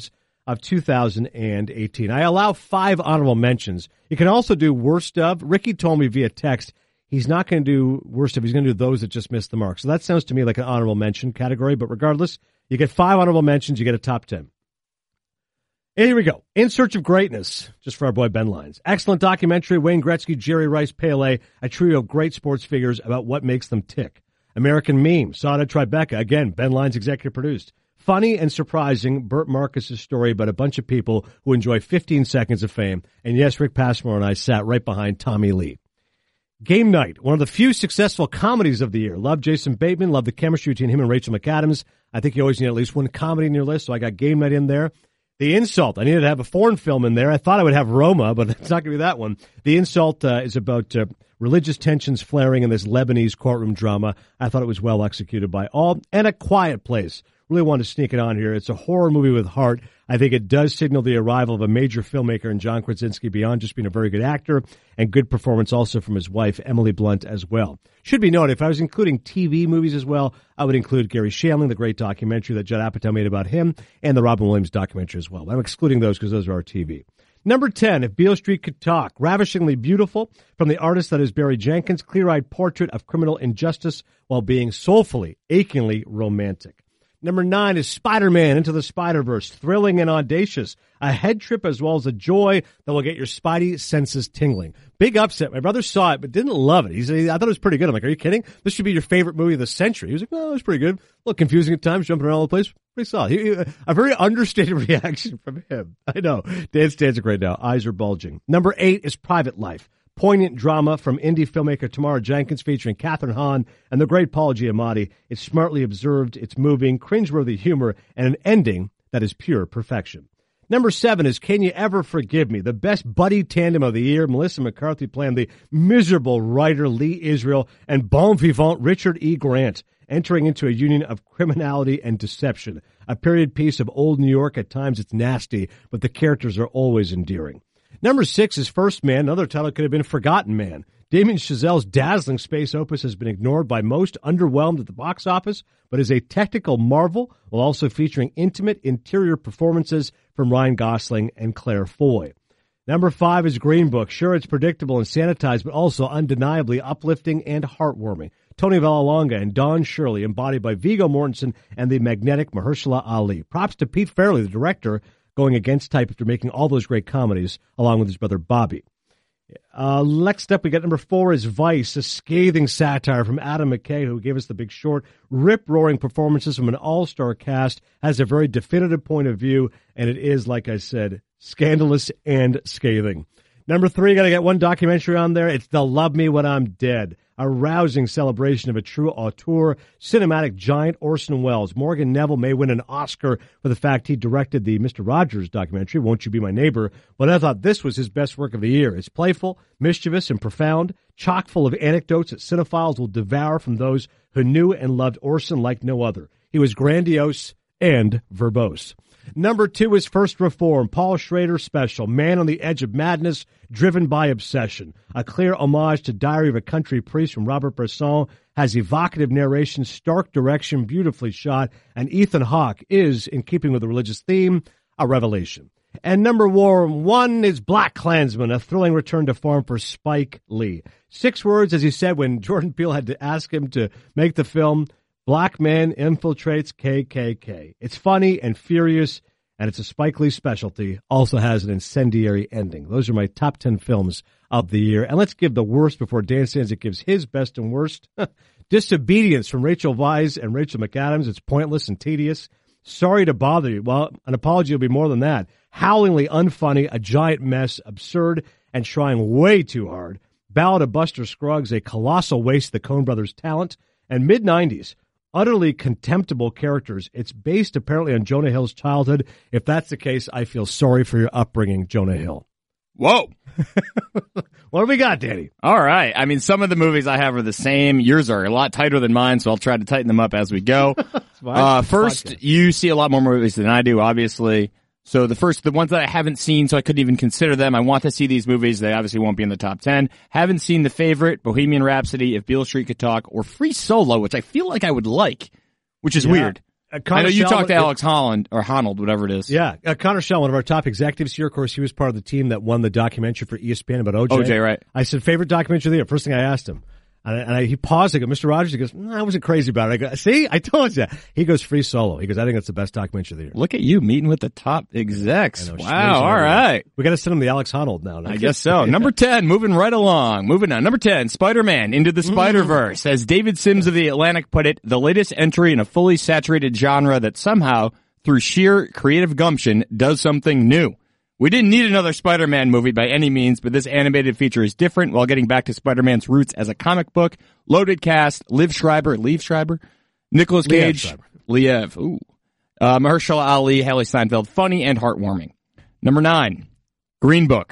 of two thousand eighteen. I allow five honorable mentions. You can also do worst of. Ricky told me via text he's not going to do worst of. He's going to do those that just missed the mark. So that sounds to me like an honorable mention category. But regardless, you get five honorable mentions. You get a top ten. And here we go. In Search of Greatness, just for our boy Ben Lyons. Excellent documentary. Wayne Gretzky, Jerry Rice, Pele, a trio of great sports figures about what makes them tick. American Meme, saw it at Tribeca. Again, Ben Lyons executive produced. Funny and surprising, Burt Marcus's story about a bunch of people who enjoy fifteen seconds of fame. And yes, Rick Passmore and I sat right behind Tommy Lee. Game Night, one of the few successful comedies of the year. Love Jason Bateman, love the chemistry between him and Rachel McAdams. I think you always need at least one comedy in your list, so I got Game Night in there. The Insult, I needed to have a foreign film in there. I thought I would have Roma, but it's not going to be that one. The Insult uh, is about uh, religious tensions flaring in this Lebanese courtroom drama. I thought it was well executed by all. And A Quiet Place. Really wanted to sneak it on here. It's a horror movie with heart. I think it does signal the arrival of a major filmmaker in John Krasinski beyond just being a very good actor, and good performance also from his wife, Emily Blunt, as well. Should be noted, if I was including T V movies as well, I would include Gary Shandling, the great documentary that Judd Apatow made about him, and the Robin Williams documentary as well. I'm excluding those because those are our T V. Number ten, If Beale Street Could Talk, ravishingly beautiful from the artist that is Barry Jenkins, clear-eyed portrait of criminal injustice while being soulfully, achingly romantic. Number nine is Spider-Man Into the Spider-Verse, thrilling and audacious, a head trip as well as a joy that will get your spidey senses tingling. Big upset. My brother saw it but didn't love it. He said, I thought it was pretty good. I'm like, are you kidding? This should be your favorite movie of the century. He was like, no, it was pretty good. A little confusing at times, jumping around all the place. Pretty solid. He, he, a very understated reaction from him. I know. Dan stands it right now. Eyes are bulging. Number eight is Private Life. Poignant drama from indie filmmaker Tamara Jenkins featuring Catherine Hahn and the great Paul Giamatti. It's smartly observed, it's moving, cringeworthy humor, and an ending that is pure perfection. Number seven is Can You Ever Forgive Me? The best buddy tandem of the year. Melissa McCarthy playing the miserable writer Lee Israel and bon vivant Richard E. Grant, entering into a union of criminality and deception. A period piece of old New York. At times it's nasty, but the characters are always endearing. Number six is First Man. Another title could have been Forgotten Man. Damien Chazelle's dazzling space opus has been ignored by most, underwhelmed at the box office, but is a technical marvel, while also featuring intimate interior performances from Ryan Gosling and Claire Foy. Number five is Green Book. Sure, it's predictable and sanitized, but also undeniably uplifting and heartwarming. Tony Vallelonga and Don Shirley, embodied by Viggo Mortensen and the magnetic Mahershala Ali. Props to Pete Farrelly, the director, going against type after making all those great comedies, along with his brother Bobby. Uh, next up, we got number four is Vice, a scathing satire from Adam McKay, who gave us The Big Short. Rip-roaring performances from an all-star cast, has a very definitive point of view, and it is, like I said, scandalous and scathing. Number three, got to get one documentary on there. It's They'll Love Me When I'm Dead, a rousing celebration of a true auteur, cinematic giant Orson Welles. Morgan Neville may win an Oscar for the fact he directed the Mister Rogers documentary, Won't You Be My Neighbor, but I thought this was his best work of the year. It's playful, mischievous, and profound, chock full of anecdotes that cinephiles will devour from those who knew and loved Orson like no other. He was grandiose and verbose. Number two is First Reform, Paul Schrader special, Man on the Edge of Madness, Driven by Obsession. A clear homage to Diary of a Country Priest from Robert Bresson, has evocative narration, stark direction, beautifully shot, and Ethan Hawke is, in keeping with the religious theme, a revelation. And number one is Black Klansman, a thrilling return to form for Spike Lee. Six words, as he said when Jordan Peele had to ask him to make the film, Black man infiltrates K K K. It's funny and furious, and it's a Spike Lee specialty. Also has an incendiary ending. Those are my top ten films of the year. And let's give the worst before Dan Stanzik gives his best and worst. Disobedience from Rachel Weisz and Rachel McAdams. It's pointless and tedious. Sorry to bother you. Well, an apology will be more than that. Howlingly unfunny, a giant mess, absurd, and trying way too hard. Ballad of Buster Scruggs, a colossal waste of the Coen brothers' talent. And mid nineties. Utterly contemptible characters. It's based apparently on Jonah Hill's childhood. If that's the case, I feel sorry for your upbringing, Jonah Hill. Whoa. What do we got, Danny? All right. I mean, some of the movies I have are the same. Yours are a lot tighter than mine, so I'll try to tighten them up as we go. uh, first, podcast. You see a lot more movies than I do, obviously. So the first, the ones that I haven't seen, so I couldn't even consider them. I want to see these movies. They obviously won't be in the top ten. Haven't seen The Favorite, Bohemian Rhapsody, If Beale Street Could Talk, or Free Solo, which I feel like I would like, which is yeah. weird. Uh, I know you Shell, talked to Alex Holland, or Honnold, whatever it is. Yeah, uh, Connor Shell, one of our top executives here. Of course, he was part of the team that won the documentary for E S P N about O J. O J, right. I said, favorite documentary of the year. First thing I asked him. And, I, and I, he paused. I go, Mister Rogers, he goes, mm, I wasn't crazy about it. I go, see, I told you. He goes, Free Solo. He goes, I think that's the best documentary of the year. Look at you meeting with the top execs. Know, wow, all right. We got to send him the Alex Honnold now. I guess so. Number ten, moving right along. Moving on. Number ten, Spider-Man Into the Spider-Verse. As David Sims of The Atlantic put it, the latest entry in a fully saturated genre that somehow, through sheer creative gumption, does something new. We didn't need another Spider-Man movie by any means, but this animated feature is different while getting back to Spider-Man's roots as a comic book. Loaded cast, Liv Schreiber, Liev Schreiber, Nicolas Cage, Liev, ooh, uh, Mahershala Ali, Haley Steinfeld, funny and heartwarming. Number nine, Green Book.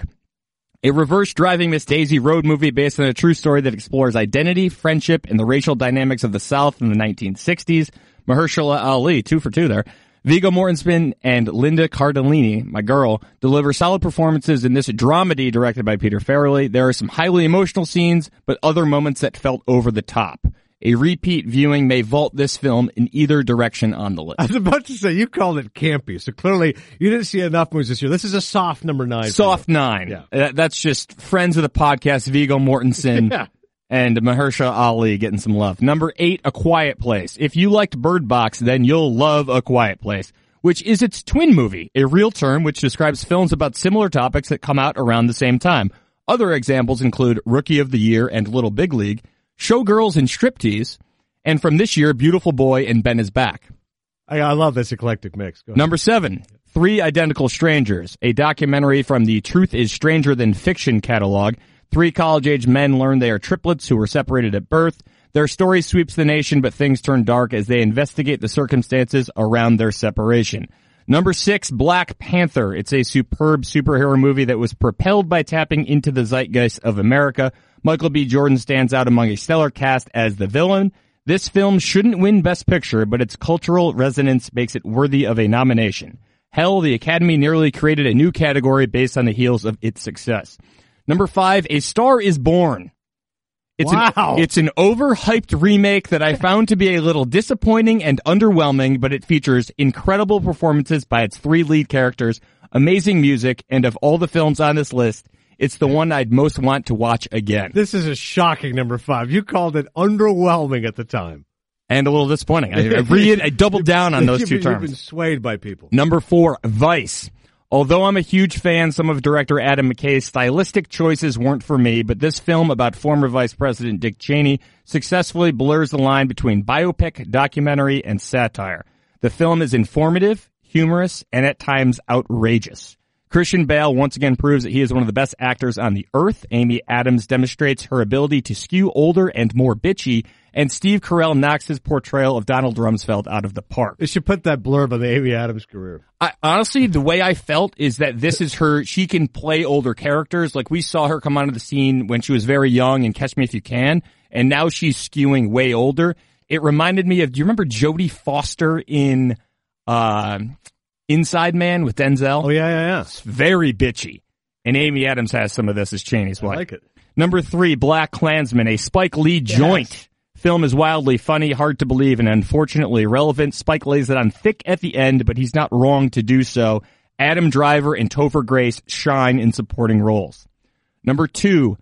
A reverse driving Miss Daisy road movie based on a true story that explores identity, friendship, and the racial dynamics of the South in the nineteen sixties. Mahershala Ali, two for two there. Viggo Mortensen and Linda Cardellini, my girl, deliver solid performances in this dramedy directed by Peter Farrelly. There are some highly emotional scenes, but other moments that felt over the top. A repeat viewing may vault this film in either direction on the list. I was about to say, you called it campy, so clearly you didn't see enough movies this year. This is a soft number nine. Soft nine. Yeah. Uh, that's just friends of the podcast, Viggo Mortensen. Yeah. And Mahershala Ali getting some love. Number eight, A Quiet Place. If you liked Bird Box, then you'll love A Quiet Place, which is its twin movie, a real term which describes films about similar topics that come out around the same time. Other examples include Rookie of the Year and Little Big League, Showgirls and Striptease, and from this year, Beautiful Boy and Ben is Back. I, I love this eclectic mix. Number seven, Three Identical Strangers, a documentary from the Truth is Stranger Than Fiction catalog. Three college-age men learn they are triplets who were separated at birth. Their story sweeps the nation, but things turn dark as they investigate the circumstances around their separation. Number six, Black Panther. It's a superb superhero movie that was propelled by tapping into the zeitgeist of America. Michael B. Jordan stands out among a stellar cast as the villain. This film shouldn't win Best Picture, but its cultural resonance makes it worthy of a nomination. Hell, the Academy nearly created a new category based on the heels of its success. Number five, A Star is Born. It's wow. An, it's an overhyped remake that I found to be a little disappointing and underwhelming, but it features incredible performances by its three lead characters, amazing music, and of all the films on this list, it's the one I'd most want to watch again. This is a shocking number five. You called it underwhelming at the time. And a little disappointing. I, I, re- I doubled down on those two terms. You've been swayed by people. Number four, Vice. Although I'm a huge fan, some of director Adam McKay's stylistic choices weren't for me, but this film about former Vice President Dick Cheney successfully blurs the line between biopic, documentary, and satire. The film is informative, humorous, and at times outrageous. Christian Bale once again proves that he is one of the best actors on the earth. Amy Adams demonstrates her ability to skew older and more bitchy, and Steve Carell knocks his portrayal of Donald Rumsfeld out of the park. They should put that blurb on the Amy Adams career. I, honestly, the way I felt is that this is her, she can play older characters. Like we saw her come onto the scene when she was very young in Catch Me If You Can, and now she's skewing way older. It reminded me of, do you remember Jodie Foster in, uh, Inside Man with Denzel? Oh, yeah, yeah, yeah. It's very bitchy. And Amy Adams has some of this as Cheney's wife. I like it. Number three, Black Klansman, a Spike Lee yes. joint. Film is wildly funny, hard to believe, and unfortunately relevant. Spike lays it on thick at the end, but he's not wrong to do so. Adam Driver and Topher Grace shine in supporting roles. Number two,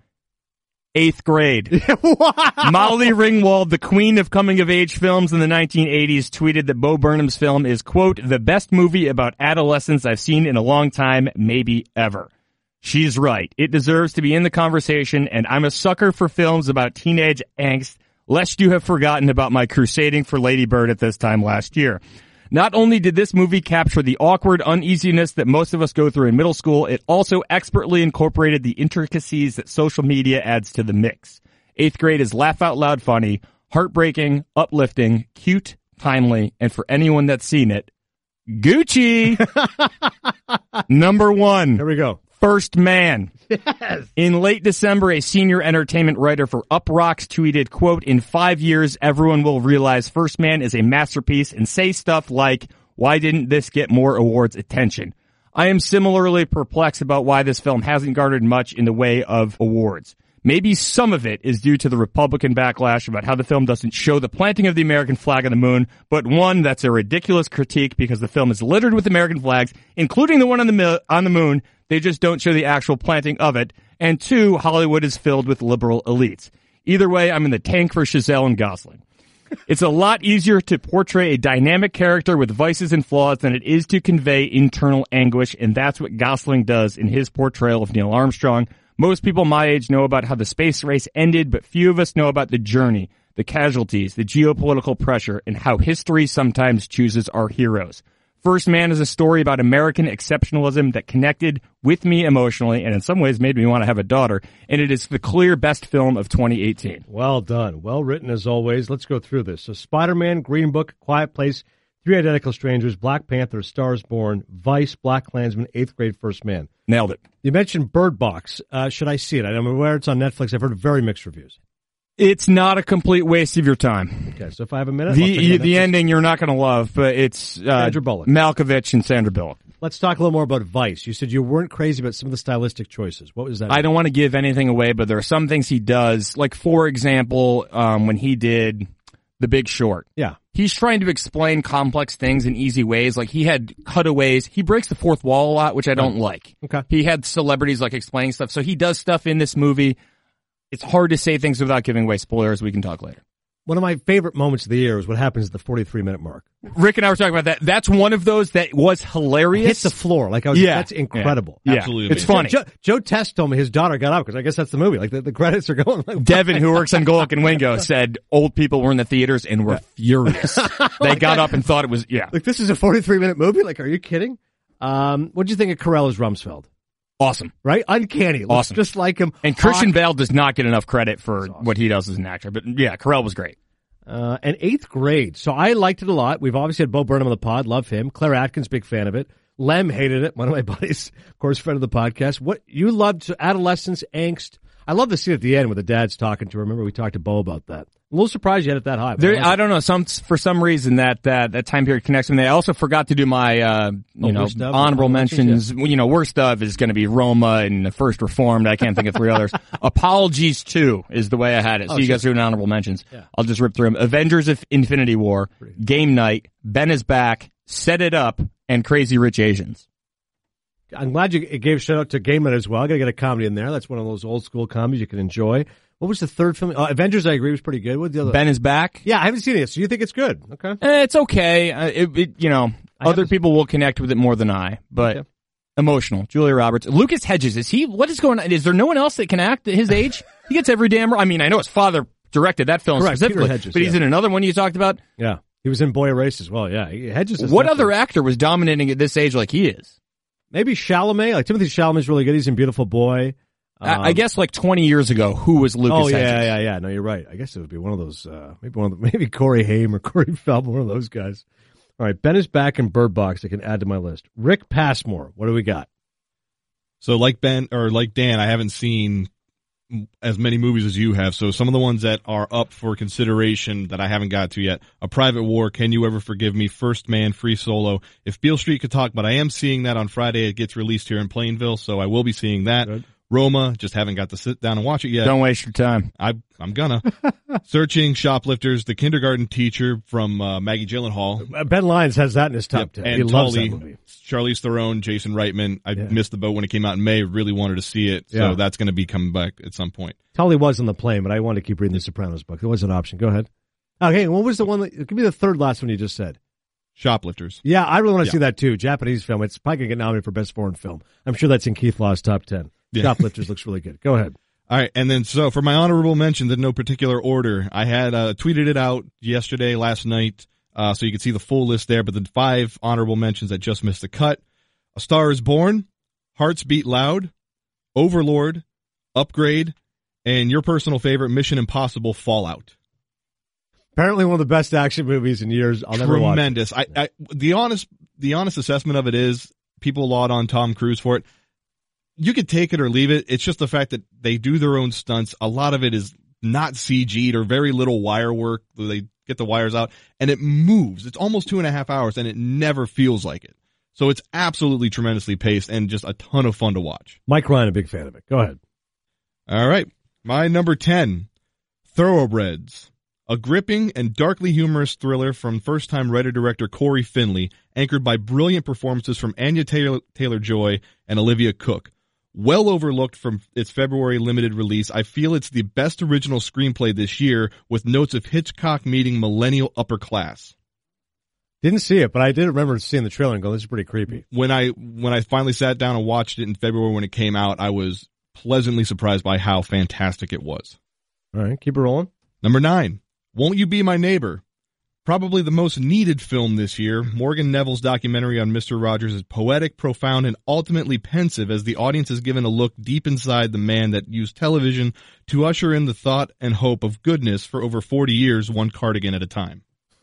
Eighth Grade. Wow. Molly Ringwald, the queen of coming-of-age films in the nineteen eighties, tweeted that Bo Burnham's film is, quote, the best movie about adolescence I've seen in a long time, maybe ever. She's right. It deserves to be in the conversation, and I'm a sucker for films about teenage angst, lest you have forgotten about my crusading for Lady Bird at this time last year. Not only did this movie capture the awkward uneasiness that most of us go through in middle school, it also expertly incorporated the intricacies that social media adds to the mix. Eighth Grade is laugh-out-loud funny, heartbreaking, uplifting, cute, timely, and for anyone that's seen it, Gucci! Number one. Here we go. First Man. Yes. In late December, a senior entertainment writer for Up Rocks tweeted, quote, in five years, everyone will realize First Man is a masterpiece and say stuff like, why didn't this get more awards attention? I am similarly perplexed about why this film hasn't garnered much in the way of awards. Maybe some of it is due to the Republican backlash about how the film doesn't show the planting of the American flag on the moon, but one, that's a ridiculous critique because the film is littered with American flags, including the one on the mi- on the moon. They just don't show the actual planting of it. And two, Hollywood is filled with liberal elites. Either way, I'm in the tank for Chazelle and Gosling. It's a lot easier to portray a dynamic character with vices and flaws than it is to convey internal anguish, and that's what Gosling does in his portrayal of Neil Armstrong. Most people my age know about how the space race ended, but few of us know about the journey, the casualties, the geopolitical pressure, and how history sometimes chooses our heroes. First Man is a story about American exceptionalism that connected with me emotionally and in some ways made me want to have a daughter, and it is the clear best film of twenty eighteen. Well done. Well written as always. Let's go through this. So Spider-Man, Green Book, Quiet Place, Three Identical Strangers, Black Panther, Stars Born, Vice, Black Klansman, Eighth Grade First Man. Nailed it. You mentioned Bird Box. Uh, should I see it? I'm aware it's on Netflix. I've heard very mixed reviews. It's not a complete waste of your time. Okay, so if I have a minute, the the ending you're not going to love, but it's uh, Sandra Bullock, Malkovich, and Sandra Bullock. Let's talk a little more about Vice. You said you weren't crazy about some of the stylistic choices. What was that? I don't want to give anything away, but there are some things he does. Like for example, um, when he did The Big Short, yeah, he's trying to explain complex things in easy ways. Like he had cutaways. He breaks the fourth wall a lot, which I don't like. Okay, he had celebrities like explaining stuff, so he does stuff in this movie. It's hard to say things without giving away spoilers. We can talk later. One of my favorite moments of the year is what happens at the forty-three minute mark. Rick and I were talking about that. That's one of those that was hilarious. Hit the floor. Like I was, yeah. That's incredible. Yeah. Absolutely. It's funny. Joe, Joe Test told me his daughter got up because I guess that's the movie. Like the, the credits are going. Like, Devin, who works on Golic and Wingo, said old people were in the theaters and were furious. They like got that. up and thought it was, yeah. Like this is a forty-three minute movie? Like, are you kidding? Um, what'd you think of Carell as Rumsfeld? Awesome. Right? Uncanny. Looks awesome. Just like him. And Christian Hawk. Bale does not get enough credit for awesome. what he does as an actor. But yeah, Carell was great. Uh, and Eighth Grade. So I liked it a lot. We've obviously had Bo Burnham on the pod. Love him. Claire Atkins, big fan of it. Lem hated it. One of my buddies, of course, friend of the podcast. What you loved adolescence, angst. I love the scene at the end where the dad's talking to her. Remember we talked to Bo about that. A little surprised you had it that high. There, I don't know. Some for some reason that that that time period connects. And they also forgot to do my uh, you oh, know stuff, honorable mentions. Yeah. You know, worst of is going to be Roma and the First Reformed. I can't think of three others. Apologies too is the way I had it. So oh, you sure. guys do an honorable mentions. Yeah. I'll just rip through them. Avengers of Infinity War, Game Night, Ben is Back, Set It Up, and Crazy Rich Asians. I'm glad you gave shout out to Game Night as well. I got to get a comedy in there. That's one of those old school comedies you can enjoy. What was the third film? Uh, Avengers, I agree, was pretty good. What the other? Ben is Back. Yeah, I haven't seen it, so you think it's good? Okay, eh, it's okay. Uh, it, it, you know, I other people will connect with it more than I, but okay. Emotional. Julia Roberts, Lucas Hedges. Is he? What is going on? Is there no one else that can act at his age? He gets every damn. I mean, I know his father directed that film Correct, specifically, Peter Hedges, but he's yeah. in another one you talked about. Yeah, he was in Boy Erased as well. Yeah, he, Hedges. Is What definitely- other actor was dominating at this age like he is? Maybe Chalamet. Like Timothy Chalamet's really good. He's in Beautiful Boy. Um, I, I guess like twenty years ago, who was Lucas oh, yeah, Hedges? yeah, yeah. No, you're right. I guess it would be one of those, uh, maybe one of the, maybe Corey Haim or Corey Feldman, one of those guys. All right, Ben is Back in Bird Box. I can add to my list. Rick Passmore. What do we got? So like Ben or like Dan, I haven't seen as many movies as you have. So some of the ones that are up for consideration that I haven't got to yet: A Private War, Can You Ever Forgive Me, First Man, Free Solo. If Beale Street Could Talk, but I am seeing that on Friday. It gets released here in Plainville, so I will be seeing that. Good. Roma, just haven't got to sit down and watch it yet. Don't waste your time. I, I'm gonna. Searching, Shoplifters, The Kindergarten Teacher from uh, Maggie Gyllenhaal. Uh, Ben Lyons has that in his top Yep. ten. And He loves Tully, that movie. Charlize Theron, Jason Reitman. I Yeah. missed the boat when it came out in May. Really wanted to see it, so Yeah. that's going to be coming back at some point. Tully was on the plane, but I wanted to keep reading the Sopranos book. There was an option. Go ahead. Okay, what was the one that, give me the third last one you just said. Shoplifters. Yeah, I really want to Yeah. see that too. Japanese film. It's probably going to get nominated for Best Foreign Film. I'm sure that's in Keith Law's top ten. Yeah. Shoplifters looks really good. Go ahead. All right, and then so for my honorable mentions in no particular order, I had uh, tweeted it out yesterday, last night, uh, so you can see the full list there. But the five honorable mentions that just missed the cut: A Star Is Born, Hearts Beat Loud, Overlord, Upgrade, and your personal favorite, Mission Impossible: Fallout. Apparently one of the best action movies in years. I'll never watch it. Tremendous. I, I the honest the honest assessment of it is people laud on Tom Cruise for it. You could take it or leave it. It's just the fact that they do their own stunts. A lot of it is not C G'd or very little wire work. They get the wires out and it moves. It's almost two and a half hours and it never feels like it. So it's absolutely tremendously paced and just a ton of fun to watch. Mike Ryan, a big fan of it. Go ahead. All right. My number ten, Thoroughbreds. A gripping and darkly humorous thriller from first-time writer-director Corey Finley, anchored by brilliant performances from Anya Taylor- Taylor-Joy and Olivia Cook. Well overlooked from its February limited release, I feel it's the best original screenplay this year, with notes of Hitchcock meeting millennial upper class. Didn't see it, but I did remember seeing the trailer and go, this is pretty creepy. When I when I finally sat down and watched it in February when it came out, I was pleasantly surprised by how fantastic it was. All right, keep it rolling. Number nine, Won't You Be My Neighbor? Probably the most needed film this year, Morgan Neville's documentary on Mister Rogers is poetic, profound, and ultimately pensive as the audience is given a look deep inside the man that used television to usher in the thought and hope of goodness for over forty years, one cardigan at a time.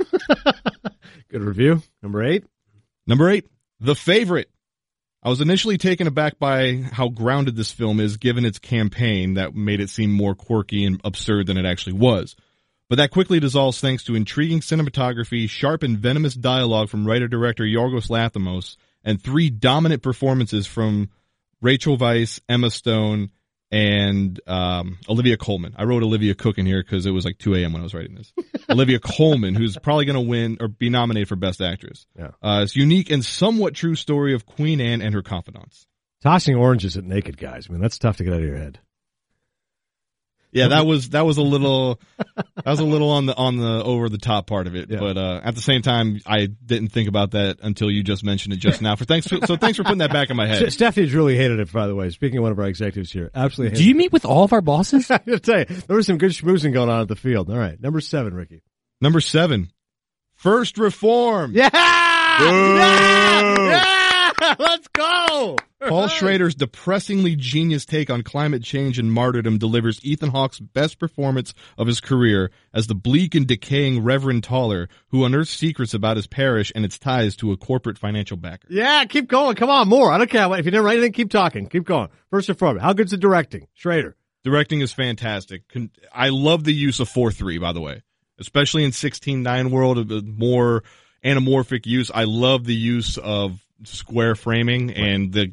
Good review. Number eight. Number eight, The Favorite. I was initially taken aback by how grounded this film is given its campaign that made it seem more quirky and absurd than it actually was. But that quickly dissolves thanks to intriguing cinematography, sharp and venomous dialogue from writer-director Yorgos Lanthimos, and three dominant performances from Rachel Weisz, Emma Stone, and um, Olivia Colman. I wrote Olivia Cook in here because it was like two a.m. when I was writing this. Olivia Colman, who's probably going to win or be nominated for Best Actress. Yeah. Uh, it's a unique and somewhat true story of Queen Anne and her confidants. Tossing oranges at naked guys. I mean, that's tough to get out of your head. Yeah, that was that was a little that was a little on the on the over the top part of it, yeah. But uh, at the same time, I didn't think about that until you just mentioned it just now. For thanks, for, so thanks for putting that back in my head. Stephanie's really hated it, by the way. Speaking of one of our executives here, absolutely. Do you it. meet with all of our bosses? I gotta tell you, there was some good schmoozing going on at the field. All right, number seven, Ricky. Number seven, First Reform. Yeah, yeah! yeah! Let's go. Paul Schrader's depressingly genius take on climate change and martyrdom delivers Ethan Hawke's best performance of his career as the bleak and decaying Reverend Toller who unearths secrets about his parish and its ties to a corporate financial backer. Yeah, keep going. Come on, more. I don't care. If you didn't write anything, keep talking. Keep going. First Reform. How good's the directing? Schrader. Directing is fantastic. I love the use of four three, by the way, especially in sixteen nine world, a more anamorphic use. I love the use of square framing right. and the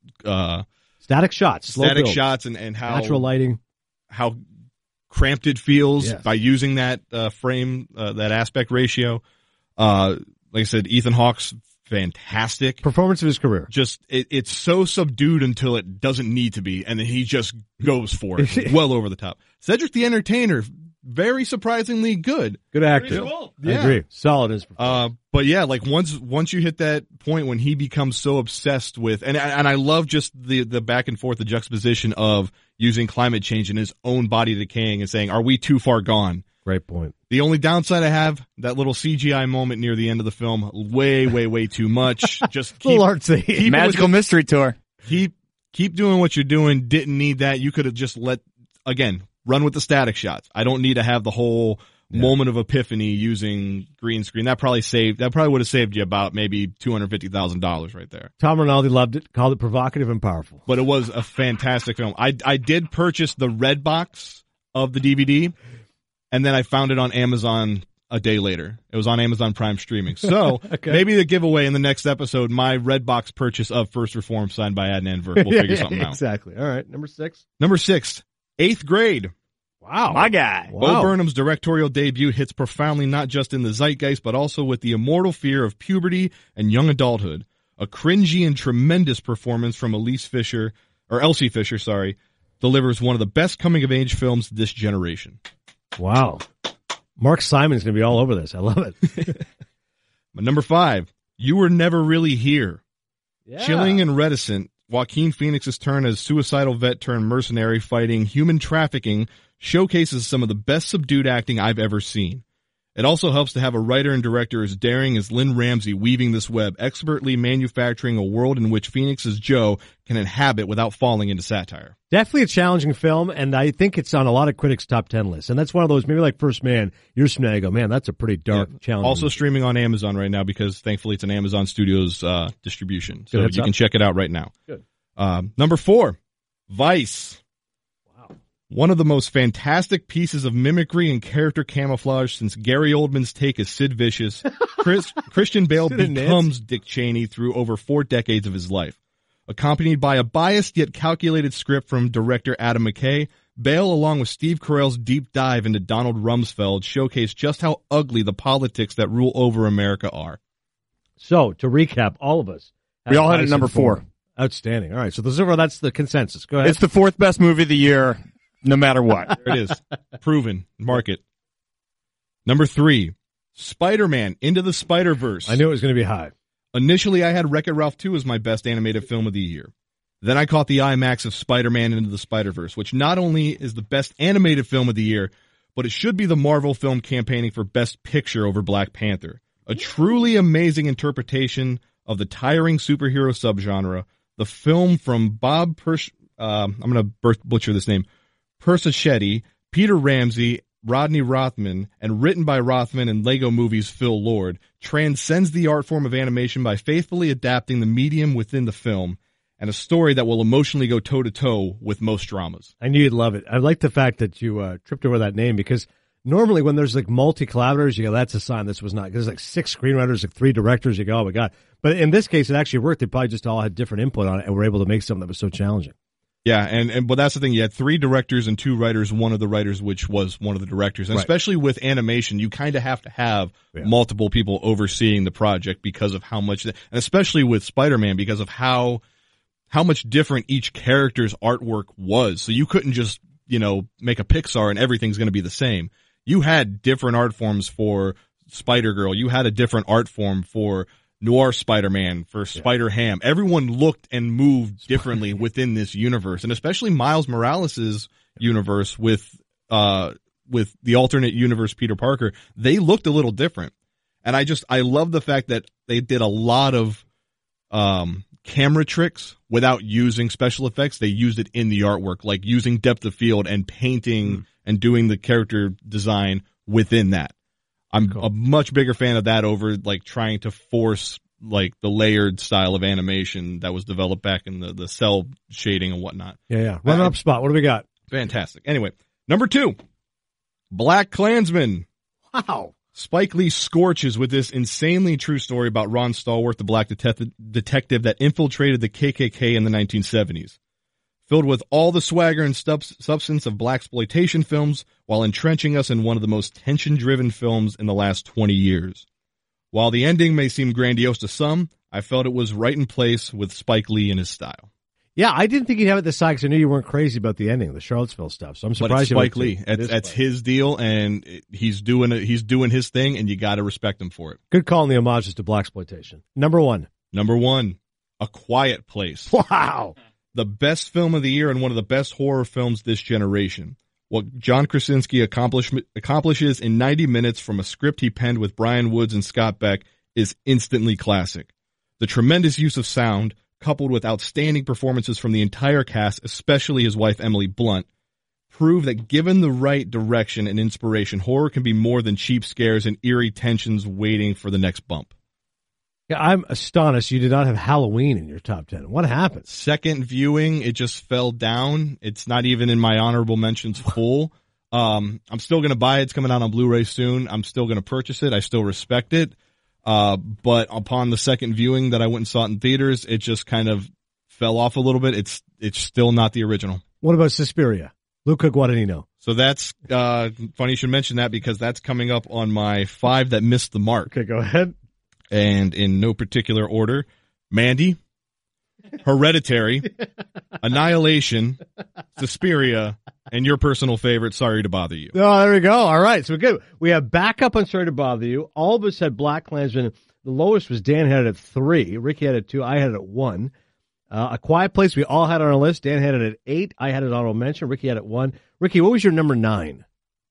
uh static shots, static slow shots, and, and how natural lighting, how cramped it feels yes. by using that uh, frame, uh, that aspect ratio. Uh, like I said, Ethan Hawke's fantastic performance of his career. Just it, it's so subdued until it doesn't need to be, and then he just goes for it, well over the top. Cedric the Entertainer. Very surprisingly good. Good actor. Cool. I Yeah. agree. Solid as Uh, but yeah, like once, once you hit that point when he becomes so obsessed with, and, and I love just the, the back and forth, the juxtaposition of using climate change and his own body decaying and saying, are we too far gone? Great point. The only downside I have, that little C G I moment near the end of the film, way, way, way too much. Just keep, keep Magical Mystery Tour. Keep, keep doing what you're doing. Didn't need that. You could have just let, again, run with the static shots. I don't need to have the whole yeah. moment of epiphany using green screen. That probably saved, that probably would have saved you about maybe two hundred fifty thousand dollars right there. Tom Rinaldi loved it, called it provocative and powerful. But it was a fantastic film. I, I did purchase the red box of the D V D, and then I found it on Amazon a day later. It was on Amazon Prime streaming. So okay. maybe the giveaway in the next episode, my red box purchase of First Reform signed by Adnan Virk. We'll figure yeah, something out. Exactly. All right. Number six. Number six. Eighth Grade. Wow. My guy. Wow. Bo Burnham's directorial debut hits profoundly not just in the zeitgeist, but also with the immortal fear of puberty and young adulthood. A cringy and tremendous performance from Elise Fisher, or Elsie Fisher, sorry, delivers one of the best coming-of-age films of this generation. Wow. Mark Simon's going to be all over this. I love it. Number five, You Were Never Really Here. Yeah. Chilling and reticent, Joaquin Phoenix's turn as suicidal vet turned mercenary fighting human trafficking showcases some of the best subdued acting I've ever seen. It also helps to have a writer and director as daring as Lynn Ramsey weaving this web, expertly manufacturing a world in which Phoenix's Joe can inhabit without falling into satire. Definitely a challenging film, and I think it's on a lot of critics' top ten lists. And that's one of those, maybe like First Man, years from now you go, man, that's a pretty dark, yeah. challenging. Also streaming on Amazon right now because thankfully it's an Amazon Studios uh, distribution. So you up. can check it out right now. Good. Um, number four, Vice. One of the most fantastic pieces of mimicry and character camouflage since Gary Oldman's take as Sid Vicious, Chris, Christian Bale becomes Dick Cheney through over four decades of his life. Accompanied by a biased yet calculated script from director Adam McKay, Bale, along with Steve Carell's deep dive into Donald Rumsfeld, showcased just how ugly the politics that rule over America are. So, to recap, all of us. We all had it number four. four. Outstanding. All right, so the, that's the consensus. Go ahead. It's the fourth best movie of the year, no matter what. There it is. Proven. Mark it. Number three, Spider-Man Into the Spider-Verse. I knew it was going to be high. Initially, I had Wreck-It Ralph two as my best animated film of the year. Then I caught the IMAX of Spider-Man Into the Spider-Verse, which not only is the best animated film of the year, but it should be the Marvel film campaigning for Best Picture over Black Panther. A truly amazing interpretation of the tiring superhero subgenre. The film from Bob Persh, uh, I'm going to butcher this name, Persichetti, Peter Ramsey, Rodney Rothman, and written by Rothman and Lego Movies' Phil Lord, transcends the art form of animation by faithfully adapting the medium within the film and a story that will emotionally go toe-to-toe with most dramas. I knew you'd love it. I like the fact that you uh, tripped over that name because normally when there's like multi-collaborators, you go, that's a sign this was not. Because there's like six screenwriters, like three directors, you go, oh my God. But in this case, it actually worked. They probably just all had different input on it and were able to make something that was so challenging. Yeah, and, and but that's the thing. You had three directors and two writers, one of the writers, which was one of the directors. And right. Especially with animation, you kind of have to have yeah. multiple people overseeing the project because of how much, and especially with Spider-Man, because of how how much different each character's artwork was. So you couldn't just, you know, make a Pixar and everything's going to be the same. You had different art forms for Spider-Girl. You had a different art form for Noir Spider-Man, for Spider-Ham. Everyone looked and moved differently within this universe, and especially Miles Morales' universe with uh with the alternate universe Peter Parker. They looked a little different, and I just I love the fact that they did a lot of um camera tricks without using special effects. They used it in the artwork, like using depth of field and painting mm. and doing the character design within that. I'm cool. a much bigger fan of that over like trying to force like the layered style of animation that was developed back in the, the cell shading and whatnot. Yeah, yeah. Run uh, up spot. What do we got? Fantastic. Anyway, number two, Black Klansman. Wow. Spike Lee scorches with this insanely true story about Ron Stallworth, the black det- detective that infiltrated the K K K in the nineteen seventies. Filled with all the swagger and stub- substance of blaxploitation films while entrenching us in one of the most tension-driven films in the last twenty years. While the ending may seem grandiose to some, I felt it was right in place with Spike Lee and his style. Yeah, I didn't think he'd have it this side because I knew you weren't crazy about the ending, the Charlottesville stuff. So I'm surprised. But it's you Spike Lee. It's, that's Spike. his deal, and he's doing it. He's doing his thing, and you got to respect him for it. Good call on the homages to blaxploitation. Number one. Number one, A Quiet Place. Wow. The best film of the year and one of the best horror films this generation. What John Krasinski accomplish, accomplishes in ninety minutes from a script he penned with Brian Woods and Scott Beck is instantly classic. The tremendous use of sound, coupled with outstanding performances from the entire cast, especially his wife Emily Blunt, prove that given the right direction and inspiration, horror can be more than cheap scares and eerie tensions waiting for the next bump. Yeah, I'm astonished you did not have Halloween in your top ten. What happened? Second viewing, it just fell down. It's not even in my honorable mentions full. Um, I'm still going to buy it. It's coming out on Blu-ray soon. I'm still going to purchase it. I still respect it. Uh, but upon the second viewing that I went and saw it in theaters, it just kind of fell off a little bit. It's, it's still not the original. What about Suspiria? Luca Guadagnino. So that's, uh, funny you should mention that because that's coming up on my five that missed the mark. Okay, go ahead. And in no particular order, Mandy, Hereditary, Annihilation, Suspiria, and your personal favorite, Sorry to Bother You. Oh, there we go. All right, so good. We have backup on Sorry to Bother You. All of us had Black Klansman. The lowest was Dan had it at three. Ricky had it at two. I had it at one. Uh, A Quiet Place we all had on our list. Dan had it at eight. I had it on honorable mention. Ricky had it at one. Ricky, what was your number nine?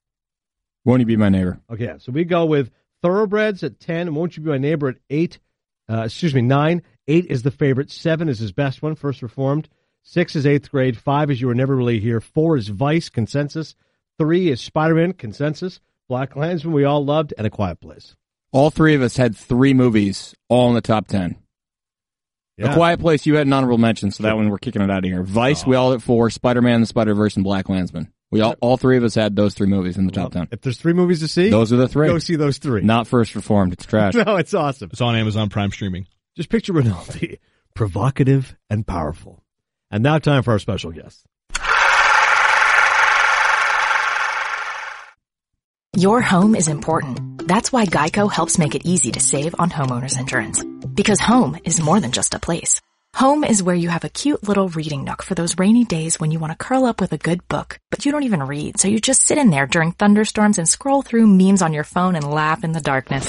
Won't You Be My Neighbor? Okay, so we go with Thoroughbreds at ten. Won't You Be My Neighbor at eight. Uh, excuse me, nine. Eight is the favorite. Seven is his best one, First Reformed. Six is Eighth Grade. Five is You Were Never Really Here. Four is Vice, consensus. Three is Spider-Man, consensus. Black Klansman, we all loved, and A Quiet Place. All three of us had three movies, all in the top ten. Yeah. A Quiet Place, you had an honorable mention, so that one we're kicking it out of here. Vice, oh. we all had four. Spider-Man, The Spider-Verse, and Black Klansman. We all, all three of us had those three movies in the top ten. If there's three movies to see, those are the three. Go see those three. Not First Reformed. It's trash. No, it's awesome. It's on Amazon Prime streaming. Just picture Rinaldi, provocative and powerful. And now time for our special guest. Your home is important. That's why Geico helps make it easy to save on homeowners insurance. Because home is more than just a place. Home is where you have a cute little reading nook for those rainy days when you want to curl up with a good book, but you don't even read, so you just sit in there during thunderstorms and scroll through memes on your phone and laugh in the darkness.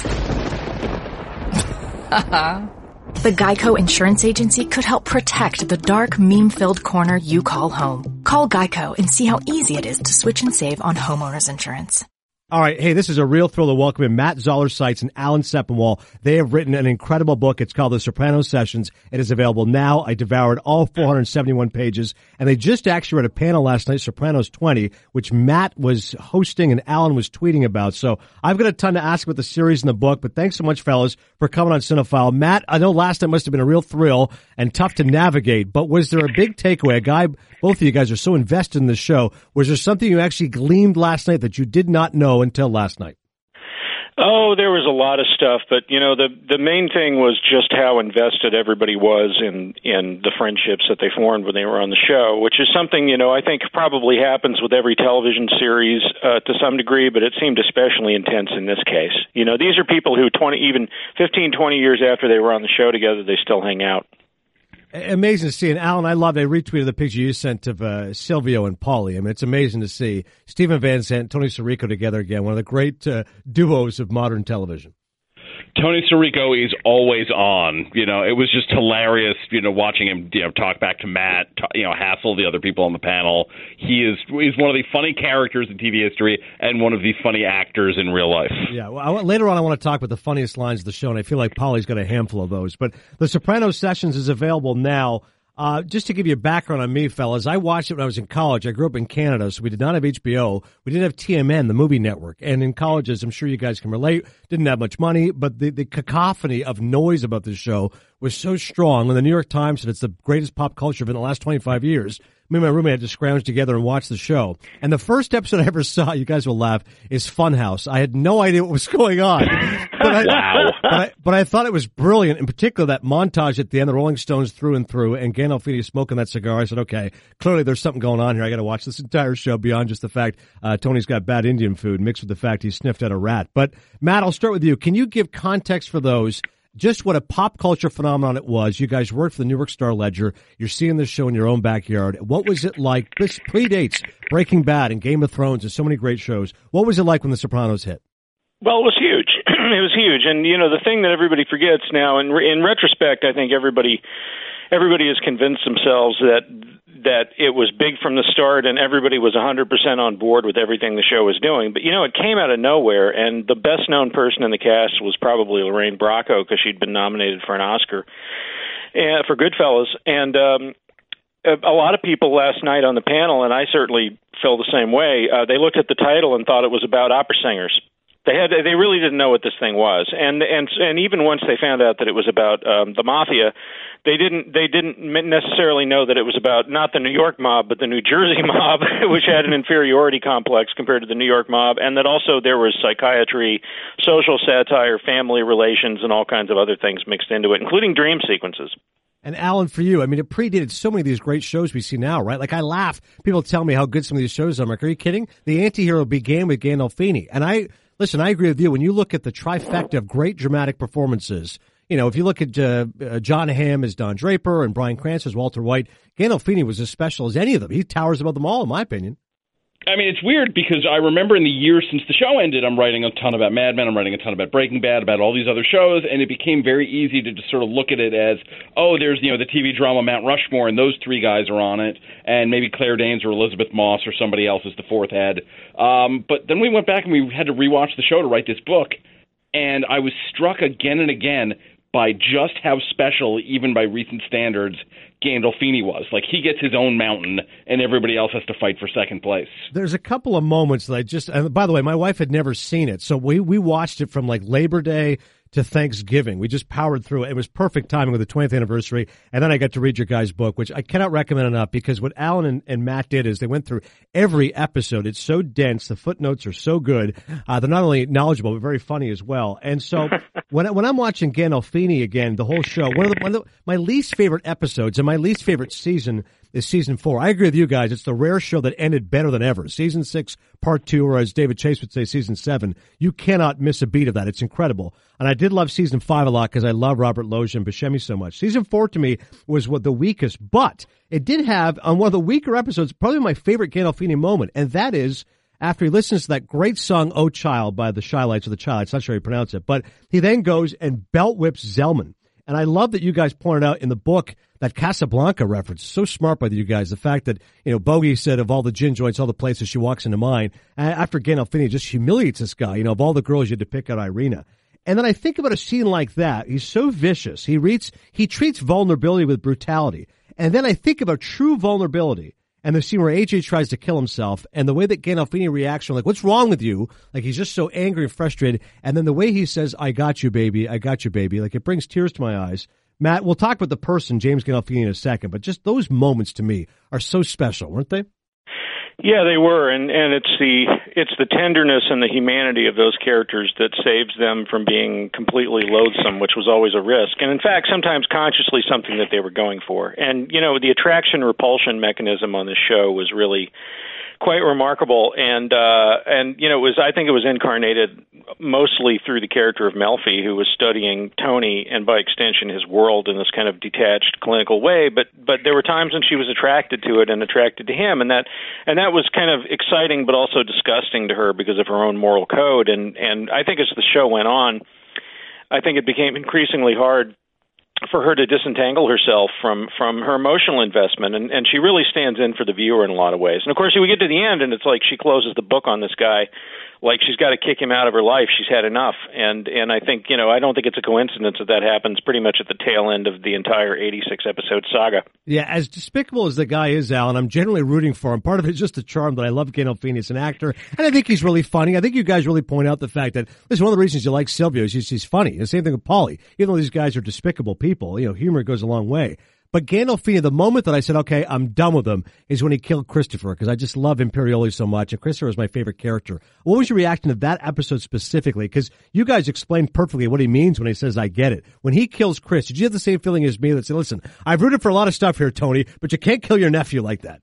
The Geico Insurance Agency could help protect the dark, meme-filled corner you call home. Call Geico and see how easy it is to switch and save on homeowners insurance. All right. Hey, this is a real thrill to welcome in Matt Zoller Seitz and Alan Sepinwall. They have written an incredible book. It's called The Sopranos Sessions. It is available now. I devoured all four hundred seventy-one pages, and they just actually read a panel last night, Sopranos twenty, which Matt was hosting and Alan was tweeting about. So I've got a ton to ask about the series and the book, but thanks so much, fellas, for coming on Cinephile. Matt, I know last night must have been a real thrill and tough to navigate, but was there a big takeaway? A guy, both of you guys are so invested in the show. Was there something you actually gleaned last night that you did not know until last night? Oh, there was a lot of stuff, but you know, the the main thing was just how invested everybody was in in the friendships that they formed when they were on the show, which is something, you know, I think probably happens with every television series uh, to some degree, but it seemed especially intense in this case. You know, these are people who twenty, even fifteen, twenty years after they were on the show together, they still hang out. Amazing to see. And Alan, I loved, I retweeted the picture you sent of uh, Silvio and Paulie. I mean, it's amazing to see Stephen Van Zandt, Tony Sirico together again, one of the great uh, duos of modern television. Tony Sirico is always on. You know, it was just hilarious, you know, watching him, you know, talk back to Matt, t- you know, hassle the other people on the panel. He is he's one of the funny characters in T V history and one of the funny actors in real life. Yeah, well, I, later on I want to talk about the funniest lines of the show, and I feel like Paulie's got a handful of those. But The Sopranos Sessions is available now. Uh, just to give you a background on me, fellas, I watched it when I was in college. I grew up in Canada, so we did not have H B O. We didn't have T M N, the movie network. And in college, as I'm sure you guys can relate, didn't have much money, but the, the cacophony of noise about this show was so strong. When the New York Times said it's the greatest pop culture event in the last twenty-five years, me and my roommate had to scrounge together and watch the show. And the first episode I ever saw, you guys will laugh, is Funhouse. I had no idea what was going on. But I, wow. but I, but I thought it was brilliant, in particular that montage at the end, the Rolling Stones through and through, and Gandolfini smoking that cigar. I said, okay, clearly there's something going on here. I got to watch this entire show beyond just the fact uh, Tony's got bad Indian food mixed with the fact he sniffed at a rat. But, Matt, I'll start with you. Can you give context for those? Just what a pop culture phenomenon it was. You guys worked for the New York Star Ledger. You're seeing this show in your own backyard. What was it like? This predates Breaking Bad and Game of Thrones and so many great shows. What was it like when The Sopranos hit? Well, it was huge. It was huge. And, you know, the thing that everybody forgets now, and in retrospect, I think everybody everybody has convinced themselves that that it was big from the start and everybody was one hundred percent on board with everything the show was doing. But, you know, it came out of nowhere, and the best-known person in the cast was probably Lorraine Bracco because she'd been nominated for an Oscar uh, for Goodfellas. And um, a, a lot of people last night on the panel, and I certainly feel the same way, uh, they looked at the title and thought it was about opera singers. They had they really didn't know what this thing was, and and and even once they found out that it was about um, the mafia, they didn't they didn't necessarily know that it was about not the New York mob but the New Jersey mob, which had an inferiority complex compared to the New York mob, and that also there was psychiatry, social satire, family relations, and all kinds of other things mixed into it, including dream sequences. And Alan, for you, I mean, it predated so many of these great shows we see now, right? Like, I laugh. People tell me how good some of these shows are. I'm like, are you kidding? The Anti-Hero began with Gandolfini. And I, listen, I agree with you. When you look at the trifecta of great dramatic performances, you know, if you look at uh, uh, John Hamm as Don Draper and Bryan Cranston as Walter White, Gandolfini was as special as any of them. He towers above them all, in my opinion. I mean, it's weird because I remember in the years since the show ended, I'm writing a ton about Mad Men, I'm writing a ton about Breaking Bad, about all these other shows, and it became very easy to just sort of look at it as, oh, there's, you know, the T V drama Mount Rushmore, and those three guys are on it, and maybe Claire Danes or Elizabeth Moss or somebody else is the fourth head. Um, but then we went back and we had to rewatch the show to write this book, and I was struck again and again by just how special, even by recent standards, Gandolfini was. Like, he gets his own mountain, and everybody else has to fight for second place. There's a couple of moments that I just, and by the way, my wife had never seen it, so we, we watched it from like Labor Day to Thanksgiving. We just powered through it. It was perfect timing with the twentieth anniversary, and then I got to read your guys' book, which I cannot recommend enough, because what Alan and, and Matt did is they went through every episode. It's so dense. The footnotes are so good. Uh, they're not only knowledgeable, but very funny as well. And so when, I, when I'm watching Gandolfini again, the whole show, one of, the, one of the, my least favorite episodes and my least favorite season is season four. I agree with you guys. It's the rare show that ended better than ever. Season six, part two, or as David Chase would say, season seven. You cannot miss a beat of that. It's incredible. And I did love season five a lot because I love Robert Loggia and Buscemi so much. Season four to me was what the weakest, but it did have, on one of the weaker episodes, probably my favorite Gandolfini moment, and that is after he listens to that great song, Oh Child, by the Chi-Lites or the Chi-Lites, not sure how you pronounce it, but he then goes and belt whips Zellman. And I love that you guys pointed out in the book that Casablanca reference. So smart by you guys. The fact that, you know, Bogey said of all the gin joints, all the places she walks into mine, after Gandolfini just humiliates this guy, you know, of all the girls you had to pick out Irina. And then I think about a scene like that. He's so vicious. He reads, he treats vulnerability with brutality. And then I think about true vulnerability. And the scene where A J tries to kill himself and the way that Gandolfini reacts, like, what's wrong with you? Like, he's just so angry and frustrated. And then the way he says, I got you, baby. I got you, baby. Like, it brings tears to my eyes. Matt, we'll talk about the person, James Gandolfini, in a second, but just those moments to me are so special, weren't they? Yeah, they were, and and it's the it's the tenderness and the humanity of those characters that saves them from being completely loathsome, which was always a risk, and in fact, sometimes consciously something that they were going for. And you know, the attraction repulsion mechanism on this show was really quite remarkable, and uh, and you know, it was I think it was incarnated mostly through the character of Melfi, who was studying Tony and by extension his world in this kind of detached clinical way. But but there were times when she was attracted to it and attracted to him, and that and that was kind of exciting, but also disgusting to her because of her own moral code. And and I think as the show went on, I think it became increasingly hard for her to disentangle herself from, from her emotional investment, and, and she really stands in for the viewer in a lot of ways. And of course, we get to the end, and it's like she closes the book on this guy, like she's got to kick him out of her life. She's had enough, and and I think you know I don't think it's a coincidence that that happens pretty much at the tail end of the entire eighty-six episode saga. Yeah, as despicable as the guy is, Alan, I'm generally rooting for him. Part of it's just the charm that I love Gandolfini as an actor, and I think he's really funny. I think you guys really point out the fact that this is one of the reasons you like Silvio is he's, he's funny. The same thing with Paulie. Even though these guys are despicable people, you know, humor goes a long way. But Gandolfini, the moment that I said, okay, I'm done with him, is when he killed Christopher, because I just love Imperioli so much, and Christopher is my favorite character. What was your reaction to that episode specifically? Because you guys explained perfectly what he means when he says, I get it. When he kills Chris, did you have the same feeling as me that said, listen, I've rooted for a lot of stuff here, Tony, but you can't kill your nephew like that?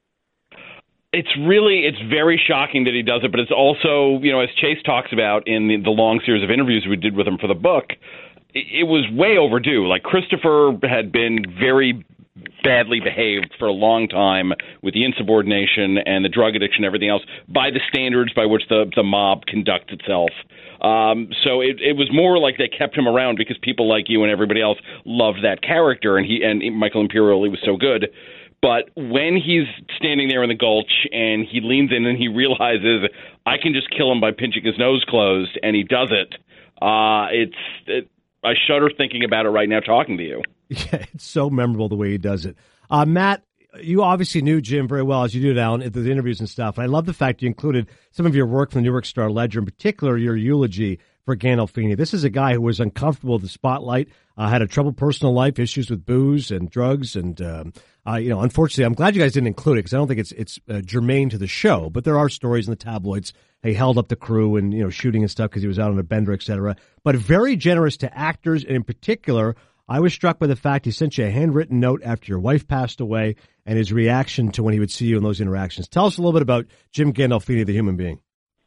It's really, it's very shocking that he does it, but it's also, you know, as Chase talks about in the, the long series of interviews we did with him for the book, it was way overdue. Like, Christopher had been very badly behaved for a long time with the insubordination and the drug addiction and everything else by the standards by which the, the mob conducts itself. Um, so it, it was more like they kept him around because people like you and everybody else loved that character, and he and Michael Imperioli was so good. But when he's standing there in the gulch and he leans in and he realizes I can just kill him by pinching his nose closed, and he does it, uh, it's it, I shudder thinking about it right now talking to you. Yeah, it's so memorable the way he does it. Uh, Matt, you obviously knew Jim very well, as you did, Alan, at the interviews and stuff. And I love the fact you included some of your work from the New York Star Ledger, in particular your eulogy for Gandolfini. This is a guy who was uncomfortable with the spotlight, uh, had a troubled personal life, issues with booze and drugs. And, um, uh, you know, unfortunately, I'm glad you guys didn't include it because I don't think it's it's uh, germane to the show. But there are stories in the tabloids. He held up the crew and, you know, shooting and stuff because he was out on a bender, et cetera. But very generous to actors. And in particular, I was struck by the fact he sent you a handwritten note after your wife passed away and his reaction to when he would see you in those interactions. Tell us a little bit about Jim Gandolfini, the human being.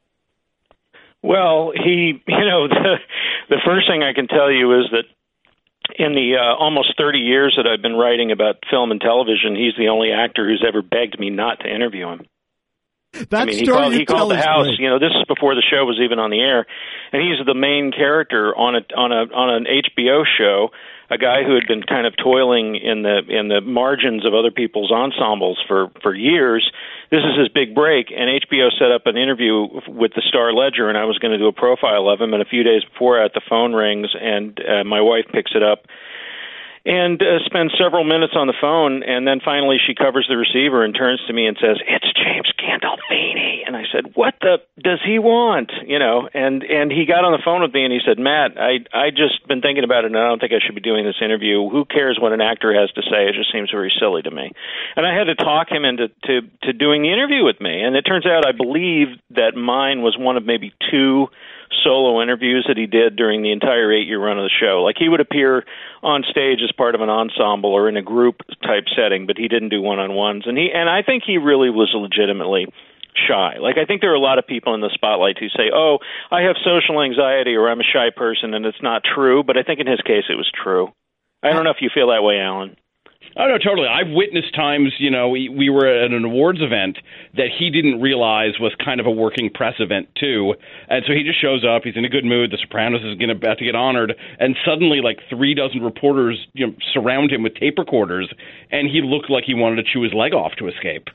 Well, he, you know, the, the first thing I can tell you is that in the uh, almost thirty years that I've been writing about film and television, he's the only actor who's ever begged me not to interview him. That I mean, he story called, he called the house. Great. You know, this is before the show was even on the air, and he's the main character on a on a on an H B O show. A guy who had been kind of toiling in the in the margins of other people's ensembles for for years. This is his big break, and H B O set up an interview with the Star Ledger, and I was going to do a profile of him. And a few days before that, the phone rings, and uh, my wife picks it up and uh, spends several minutes on the phone, and then finally she covers the receiver and turns to me and says, "It's James Gandolfini." And I said, "What the does he want?" You know, and and he got on the phone with me and he said, "Matt, I I just been thinking about it, and I don't think I should be doing this interview. Who cares what an actor has to say? It just seems very silly to me." And I had to talk him into to to doing the interview with me, and it turns out I believe that mine was one of maybe two solo interviews that he did during the entire eight-year run of the show. Like, he would appear on stage as part of an ensemble or in a group-type setting, but he didn't do one-on-ones. And he and I think he really was legitimately shy. Like, I think there are a lot of people in the spotlight who say, oh, I have social anxiety or I'm a shy person, and it's not true. But I think in his case it was true. I don't know if you feel that way, Alan. Oh, no, totally. I've witnessed times, you know, we, we were at an awards event that he didn't realize was kind of a working press event, too. And so he just shows up. He's in a good mood. The Sopranos is going to about to get honored. And suddenly, like, three dozen reporters, you know, surround him with tape recorders. And he looked like he wanted to chew his leg off to escape.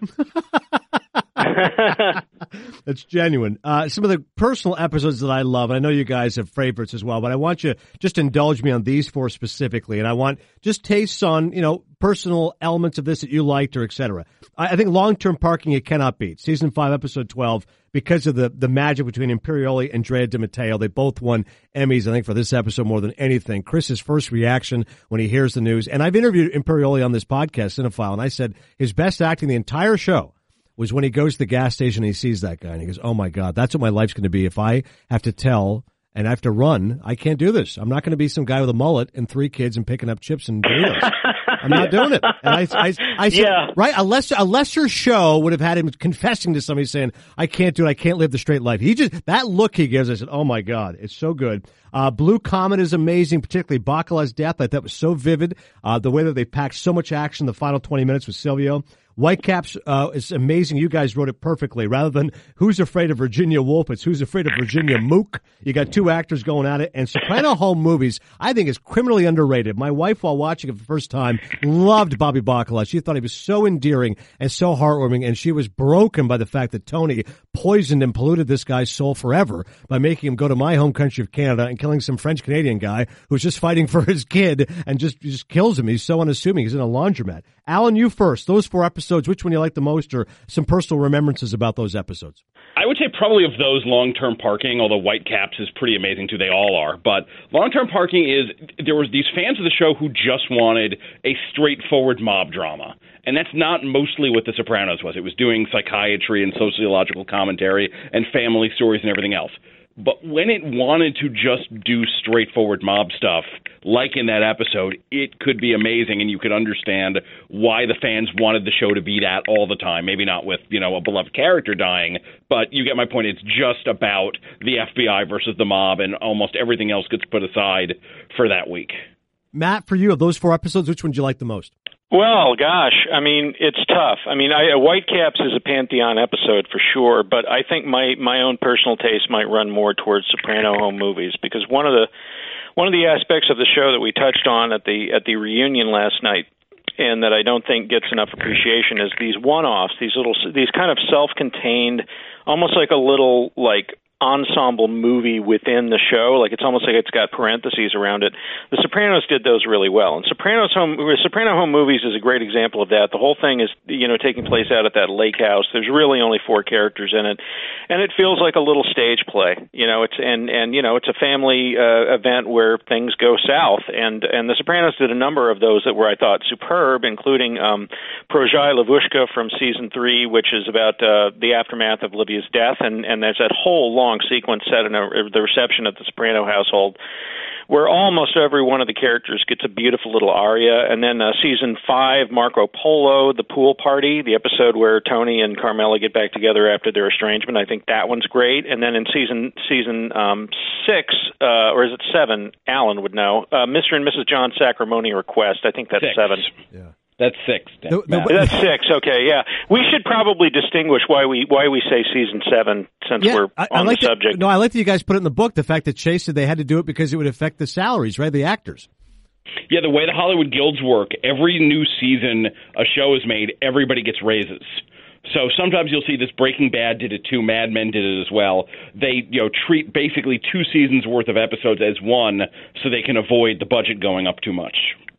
That's genuine. Uh, some of the personal episodes that I love, and I know you guys have favorites as well, but I want you to just indulge me on these four specifically, and I want just tastes on, you know, personal elements of this that you liked or et cetera. I, I think long-term parking you cannot beat. Season five, episode twelve, because of the, the magic between Imperioli and Drea de Matteo. They both won Emmys, I think, for this episode more than anything. Chris's first reaction when he hears the news, and I've interviewed Imperioli on this podcast, Cinephile, and I said his best acting the entire show was when he goes to the gas station and he sees that guy and he goes, oh my God, that's what my life's going to be. If I have to tell and I have to run, I can't do this. I'm not going to be some guy with a mullet and three kids and picking up chips and Doritos. I'm not doing it. And I, I, I said, yeah. right, a lesser, a lesser show would have had him confessing to somebody saying, I can't do it. I can't live the straight life. He just, that look he gives, I said, oh my God, it's so good. Uh, Blue Comet is amazing, particularly Bacala's death. I thought was so vivid. Uh, the way that they packed so much action in the final twenty minutes with Silvio. Whitecaps uh, is amazing. You guys wrote it perfectly. Rather than Who's Afraid of Virginia Woolf, it's Who's Afraid of Virginia Mook. You got two actors going at it. And Soprano Home Movies, I think, is criminally underrated. My wife, while watching it for the first time, loved Bobby Bacala. She thought he was so endearing and so heartwarming, and she was broken by the fact that Tony poisoned and polluted this guy's soul forever by making him go to my home country of Canada and killing some French-Canadian guy who's just fighting for his kid and just just kills him. He's so unassuming. He's in a laundromat. Alan, you first. Those four episodes, which one you like the most, or some personal remembrances about those episodes? I would say probably of those long-term parking, although Whitecaps is pretty amazing too. They all are. But long-term parking is, there was these fans of the show who just wanted a straightforward mob drama. And that's not mostly what The Sopranos was. It was doing psychiatry and sociological commentary and family stories and everything else. But when it wanted to just do straightforward mob stuff, like in that episode, it could be amazing, and you could understand why the fans wanted the show to be that all the time. Maybe not with, you know, a beloved character dying, but you get my point. It's just about the F B I versus the mob, and almost everything else gets put aside for that week. Matt, for you, of those four episodes, which one do you like the most? Well, gosh, I mean, it's tough. I mean, I, Whitecaps is a Pantheon episode for sure, but I think my, my own personal taste might run more towards Soprano Home Movies, because one of the one of the aspects of the show that we touched on at the at the reunion last night, and that I don't think gets enough appreciation, is these one-offs, these little, these kind of self-contained, almost like a little like ensemble movie within the show. Like, it's almost like it's got parentheses around it. The Sopranos did those really well, and Sopranos Home Soprano Home Movies is a great example of that. The whole thing is, you know, taking place out at that lake house. There's really only four characters in it, and it feels like a little stage play. You know, it's and and you know, it's a family uh, event where things go south, and and the Sopranos did a number of those that were, I thought, superb, including um, Projai Lavushka from season three, which is about uh, the aftermath of Livia's death, and and there's that whole long sequence set in a, the reception at the Soprano household, where almost every one of the characters gets a beautiful little aria. And then uh, season five, Marco Polo, the pool party, the episode where Tony and Carmela get back together after their estrangement. I think that one's great. And then in season season um, six, uh, or is it seven? Alan would know. Uh, Mister and Missus John Sacrimony Request. I think that's six. seven. Yeah. That's six. The, the, That's six. Okay, yeah. We should probably distinguish why we why we say season seven, since yeah, we're I, on I like the that, subject. No, I like that you guys put it in the book, the fact that Chase said they had to do it because it would affect the salaries, right? The actors. Yeah, the way the Hollywood guilds work, every new season a show is made, everybody gets raises. So sometimes you'll see this. Breaking Bad did it too. Mad Men did it as well. They, you know, treat basically two seasons worth of episodes as one, so they can avoid the budget going up too much.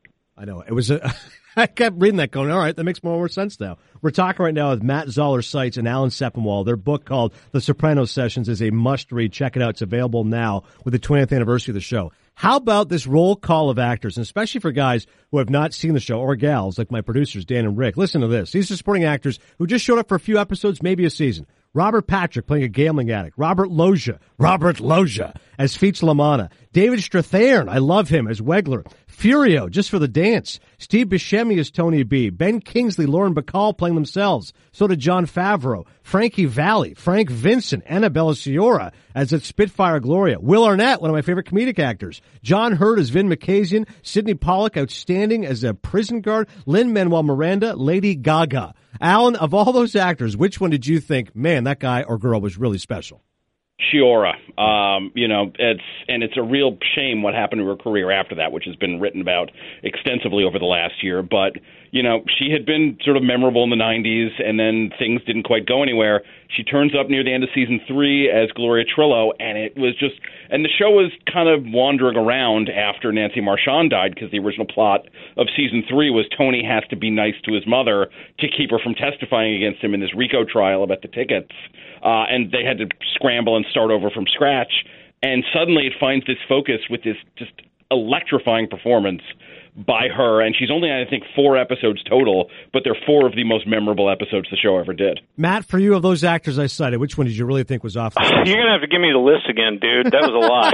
I know. It was a... I kept reading that going, all right, that makes more sense now. We're talking right now with Matt Zoller Seitz and Alan Sepinwall. Their book called The Sopranos Sessions is a must-read. Check it out. It's available now with the twentieth anniversary of the show. How about this roll call of actors, and especially for guys who have not seen the show, or gals like my producers, Dan and Rick. Listen to this. These are supporting actors who just showed up for a few episodes, maybe a season. Robert Patrick playing a gambling addict. Robert Loggia, Robert Loggia as Feats Lamanna. David Strathairn, I love him as Wegler. Furio, just for the dance. Steve Buscemi as Tony B. Ben Kingsley, Lauren Bacall playing themselves. So did Jon Favreau. Frankie Valli, Frank Vincent, Annabella Sciorra as its Spitfire Gloria. Will Arnett, one of my favorite comedic actors. John Hurt as Vin Makazian. Sidney Pollack, outstanding as a prison guard. Lin-Manuel Miranda, Lady Gaga. Alan, of all those actors, which one did you think, man, that guy or girl was really special? Sciorra, um, you know, it's and it's a real shame what happened to her career after that, which has been written about extensively over the last year. But you know, she had been sort of memorable in the nineties, and then things didn't quite go anywhere. She turns up near the end of season three as Gloria Trillo, and it was just, and the show was kind of wandering around after Nancy Marchand died, because the original plot of season three was Tony has to be nice to his mother to keep her from testifying against him in this RICO trial about the tickets. Uh, and they had to scramble and start over from scratch. And suddenly it finds this focus with this just electrifying performance by her. And she's only, I think, four episodes total, but they're four of the most memorable episodes the show ever did. Matt, for you, of those actors I cited, which one did you really think was off the stage? You're going to have to give me the list again, dude. That was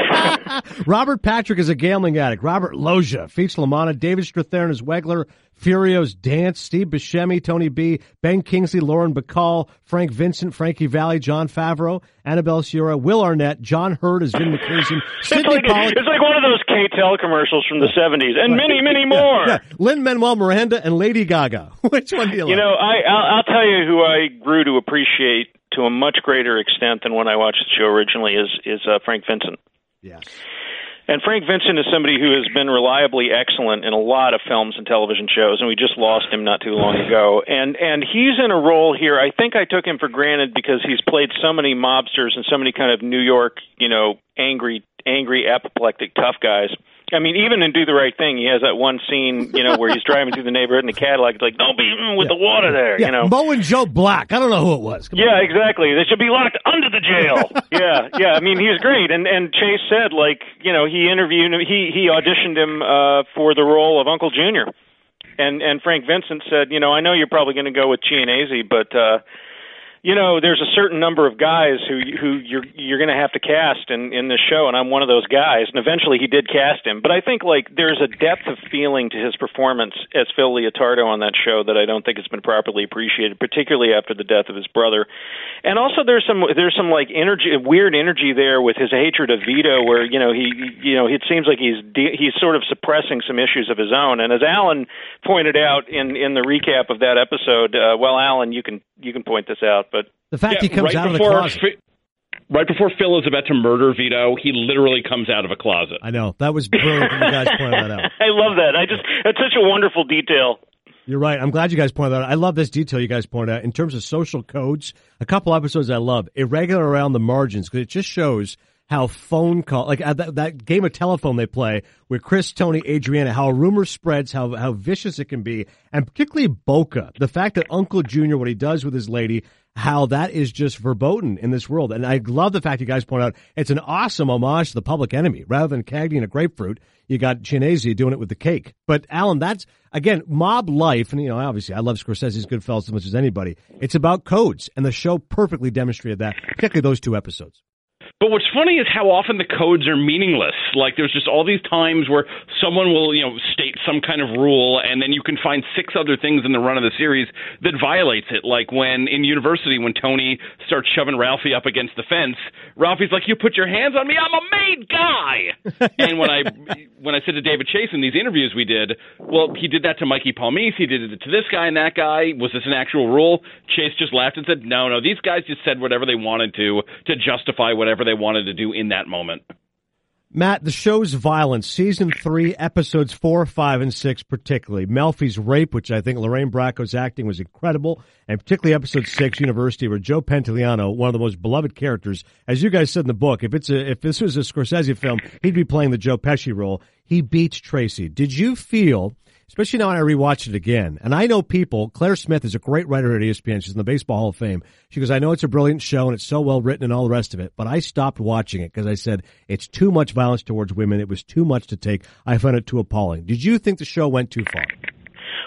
a lot. Robert Patrick is a gambling addict. Robert Loggia, Feats Lamanna, David Strathairn as Wegler, Furio's Dance, Steve Buscemi, Tony B., Ben Kingsley, Lauren Bacall, Frank Vincent, Frankie Valli, Jon Favreau, Annabelle Sciorra, Will Arnett, John Hurt as Vin Makazian, Sidney it's like, Pollack. It's like one of those K-Tel commercials from the seventies, and many, many more. Yeah, yeah. Lin-Manuel Miranda and Lady Gaga. Which one do you like? You know, I, I'll, I'll tell you who I grew to appreciate to a much greater extent than when I watched the show originally is, is uh, Frank Vincent. Yes. And Frank Vincent is somebody who has been reliably excellent in a lot of films and television shows, and we just lost him not too long ago. And and he's in a role here. I think I took him for granted because he's played so many mobsters and so many kind of New York, you know, angry, angry, apoplectic tough guys. I mean, even in Do the Right Thing, he has that one scene, you know, where he's driving through the neighborhood in the Cadillac. It's like, don't be mm, with yeah. the water there, yeah. you know. Mo and Joe Black. I don't know who it was. Come yeah, on. exactly. They should be locked under the jail. yeah, yeah. I mean, he's great. And and Chase said, like, you know, he interviewed him, he he auditioned him uh, for the role of Uncle Junior. And and Frank Vincent said, you know, I know you're probably going to go with Chianese, but uh, you know, there's a certain number of guys who who you're you're going to have to cast in in this show, and I'm one of those guys. And eventually, he did cast him. But I think like there's a depth of feeling to his performance as Phil Leotardo on that show that I don't think has been properly appreciated, particularly after the death of his brother. And also, there's some there's some like energy, weird energy there with his hatred of Vito, where you know he you know it seems like he's de- he's sort of suppressing some issues of his own. And as Alan pointed out in in the recap of that episode, uh, well, Alan, you can you can point this out. But the fact yeah, he comes right out of the before, closet. Right before Phil is about to murder Vito, he literally comes out of a closet. I know. That was brilliant when you guys pointed that out. I love that. I just That's such a wonderful detail. You're right. I'm glad you guys pointed that out. I love this detail you guys pointed out. In terms of social codes, a couple episodes I love. Irregular Around the Margins, because it just shows how phone call, like uh, that, that game of telephone they play with Chris, Tony, Adriana, how a rumor spreads, how how vicious it can be, and particularly Boca, the fact that Uncle Junior, what he does with his lady, how that is just verboten in this world. And I love the fact you guys point out it's an awesome homage to the Public Enemy. Rather than Cagney and a grapefruit, you got Chianese doing it with the cake. But Alan, that's, again, mob life, and you know, obviously I love Scorsese's Goodfellas as much as anybody. It's about codes, and the show perfectly demonstrated that, particularly those two episodes. But what's funny is how often the codes are meaningless. Like, there's just all these times where someone will, you know, state some kind of rule, and then you can find six other things in the run of the series that violates it. Like when in University, when Tony starts shoving Ralphie up against the fence, Ralphie's like, "You put your hands on me, I'm a made guy." And when I when I said to David Chase in these interviews we did, well, he did that to Mikey Palmise, he did it to this guy and that guy. Was this an actual rule? Chase just laughed and said, "No, no, these guys just said whatever they wanted to to justify whatever they wanted to do in that moment." Matt, the show's violence, season three, episodes four, five, and six particularly. Melfi's rape, which I think Lorraine Bracco's acting was incredible, and particularly episode six, University, where Joe Pantoliano, one of the most beloved characters, as you guys said in the book, if it's a, if this was a Scorsese film, he'd be playing the Joe Pesci role. He beats Tracy. Did you feel, especially now when I rewatched it again, and I know people, Claire Smith is a great writer at E S P N. She's in the Baseball Hall of Fame. She goes, I know it's a brilliant show and it's so well written and all the rest of it, but I stopped watching it because I said it's too much violence towards women. It was too much to take. I found it too appalling. Did you think the show went too far?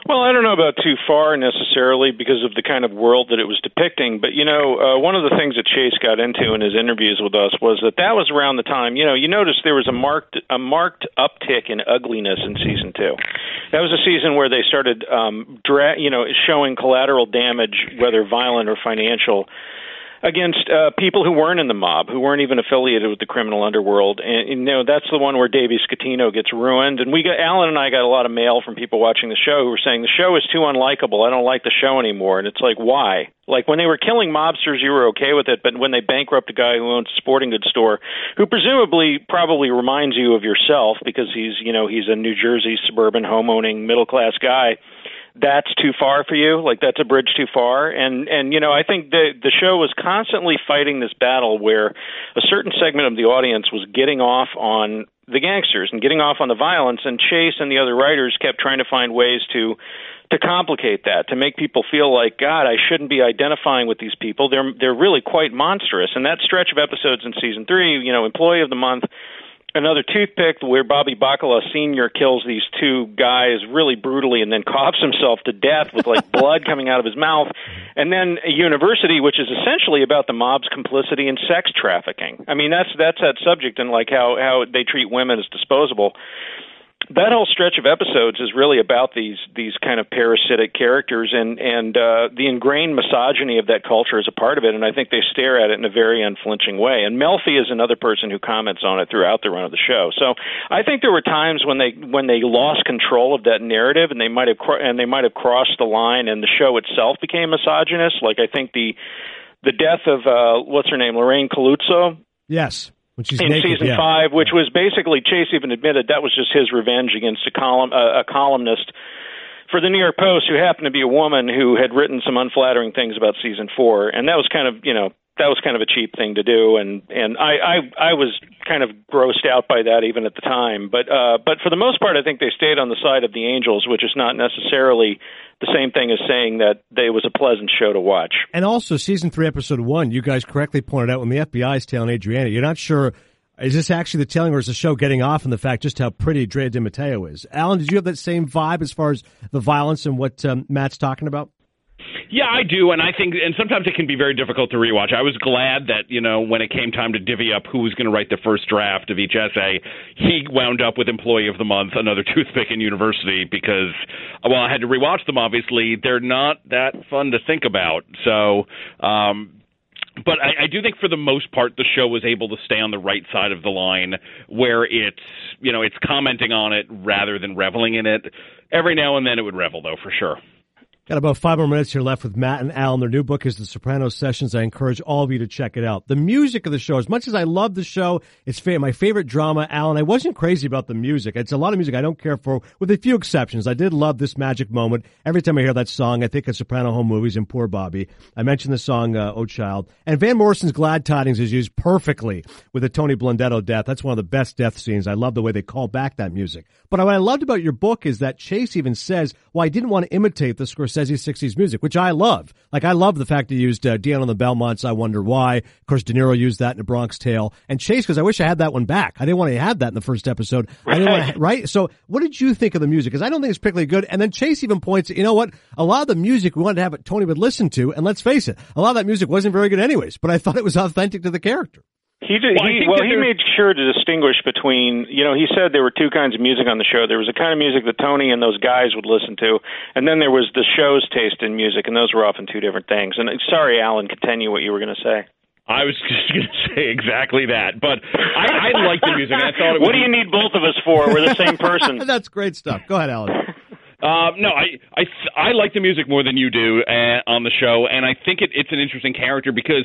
Well, I don't know about too far necessarily because of the kind of world that it was depicting. But, you know, uh, one of the things that Chase got into in his interviews with us was that that was around the time, you know, you notice there was a marked a marked uptick in ugliness in season two. That was a season where they started, um, dra- you know, showing collateral damage, whether violent or financial, against uh, people who weren't in the mob, who weren't even affiliated with the criminal underworld. And, and you know, that's the one where Davey Scatino gets ruined. And we got, Alan and I got a lot of mail from people watching the show who were saying, the show is too unlikable. I don't like the show anymore. And it's like, why? Like, when they were killing mobsters, you were okay with it. But when they bankrupt a guy who owns a sporting goods store, who presumably probably reminds you of yourself because he's, you know, he's a New Jersey suburban home-owning middle-class guy, that's too far for you. Like, that's a bridge too far. And, and you know, I think the the show was constantly fighting this battle where a certain segment of the audience was getting off on the gangsters and getting off on the violence, and Chase and the other writers kept trying to find ways to to complicate that, to make people feel like, God, I shouldn't be identifying with these people. They're they're really quite monstrous. And that stretch of episodes in season three, you know, Employee of the Month, Another Toothpick, where Bobby Bacala Senior kills these two guys really brutally and then coughs himself to death with like blood coming out of his mouth. And then a University, which is essentially about the mob's complicity in sex trafficking. I mean, that's that's that subject and like how, how they treat women as disposable. That whole stretch of episodes is really about these these kind of parasitic characters, and and uh, the ingrained misogyny of that culture is a part of it, and I think they stare at it in a very unflinching way. And Melfi is another person who comments on it throughout the run of the show. So I think there were times when they when they lost control of that narrative, and they might have and they might have crossed the line, and the show itself became misogynist. Like I think the the death of uh, what's her name, Lorraine Caluzzo. Yes. When she's in naked, season yeah. five, which was basically, Chase even admitted that was just his revenge against a, column, uh, a columnist for the New York Post who happened to be a woman who had written some unflattering things about season four, and that was kind of, you know, that was kind of a cheap thing to do, and and I I, I was kind of grossed out by that even at the time. But uh, but for the most part, I think they stayed on the side of the Angels, which is not necessarily the same thing as saying that they, it was a pleasant show to watch. And also, season three, episode one, you guys correctly pointed out when the F B I is telling Adriana, you're not sure, is this actually the telling or is the show getting off on the fact just how pretty Drea Di Matteo is? Alan, did you have that same vibe as far as the violence and what um, Matt's talking about? Yeah, I do, and I think, and sometimes it can be very difficult to rewatch. I was glad that, you know, when it came time to divvy up who was going to write the first draft of each essay, he wound up with Employee of the Month, Another Toothpick in University, because, well, I had to rewatch them, obviously. They're not that fun to think about, so... um But I, I do think for the most part, the show was able to stay on the right side of the line where it's, you know, it's commenting on it rather than reveling in it. Every now and then it would revel, though, for sure. Got about five more minutes here left with Matt and Alan. Their new book is The Sopranos Sessions. I encourage all of you to check it out. The music of the show, as much as I love the show, it's my favorite drama. Alan, I wasn't crazy about the music. It's a lot of music I don't care for, with a few exceptions. I did love This Magic Moment. Every time I hear that song, I think of Soprano Home Movies and Poor Bobby. I mentioned the song, uh, Oh Child. And Van Morrison's Glad Tidings is used perfectly with the Tony Blundetto death. That's one of the best death scenes. I love the way they call back that music. But what I loved about your book is that Chase even says, well, I didn't want to imitate the Scorsese sixties music, which I love. Like, I love the fact that he used uh, Deanna and the Belmonts, I Wonder Why. Of course, De Niro used that in A Bronx Tale. And Chase, because I wish I had that one back. I didn't want to have that in the first episode. Right. I didn't want to, right? So what did you think of the music? Because I don't think it's particularly good. And then Chase even points, you know what? A lot of the music we wanted to have it Tony would listen to, and let's face it, a lot of that music wasn't very good anyways, but I thought it was authentic to the character. He did. Well, he, well, he made sure to distinguish between, you know, he said there were two kinds of music on the show. There was the kind of music that Tony and those guys would listen to, and then there was the show's taste in music, and those were often two different things. And sorry, Alan, continue what you were going to say. I was just going to say exactly that, but I, I liked the music. And I thought it was, what do you need both of us for? We're the same person. That's great stuff. Go ahead, Alan. Uh, no, I, I I like the music more than you do uh, on the show, and I think it, it's an interesting character because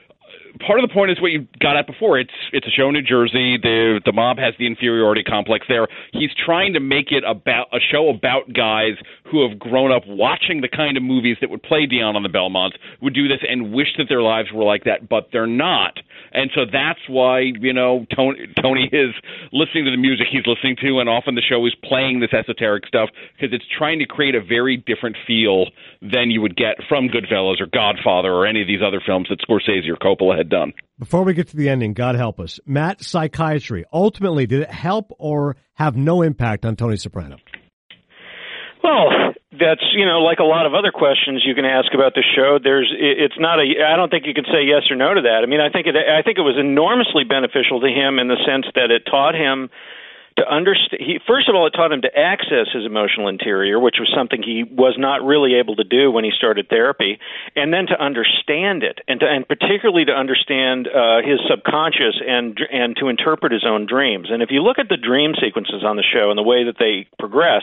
part of the point is what you got at before. It's it's a show in New Jersey. The the mob has the inferiority complex there. He's trying to make it about a show about guys who have grown up watching the kind of movies that would play Dion on the Belmonts, would do this and wish that their lives were like that, but they're not. And so that's why, you know, Tony, Tony is listening to the music he's listening to, and often the show is playing this esoteric stuff because it's trying to create a very different feel than you would get from Goodfellas or Godfather or any of these other films that Scorsese or Coppola had done. Before we get to the ending, God help us, Matt, psychiatry, ultimately, did it help or have no impact on Tony Soprano? Well, that's, you know, like a lot of other questions you can ask about the show. There's, it's not a, I don't think you can say yes or no to that. I mean, I think it, I think it was enormously beneficial to him in the sense that it taught him to understand. He, first of all, it taught him to access his emotional interior, which was something he was not really able to do when he started therapy, and then to understand it, and to, and particularly to understand uh, his subconscious and and to interpret his own dreams. And if you look at the dream sequences on the show and the way that they progress,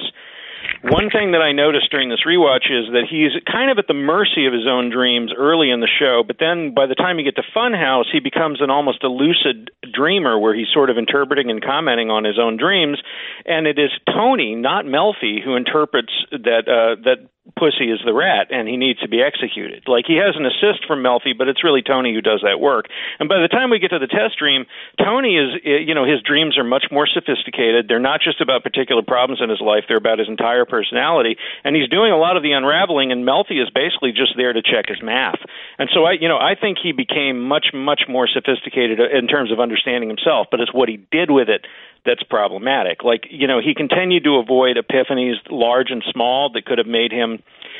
one thing that I noticed during this rewatch is that he's kind of at the mercy of his own dreams early in the show, but then by the time you get to Funhouse, he becomes an almost a lucid dreamer where he's sort of interpreting and commenting on his own dreams, and it is Tony, not Melfi, who interprets that uh, that Pussy is the rat, and he needs to be executed. Like, he has an assist from Melfi, but it's really Tony who does that work. And by the time we get to the test dream, Tony is, you know, his dreams are much more sophisticated. They're not just about particular problems in his life. They're about his entire personality. And he's doing a lot of the unraveling, and Melfi is basically just there to check his math. And so, I, you know, I think he became much, much more sophisticated in terms of understanding himself, but it's what he did with it that's problematic. Like, you know, he continued to avoid epiphanies large and small that could have made him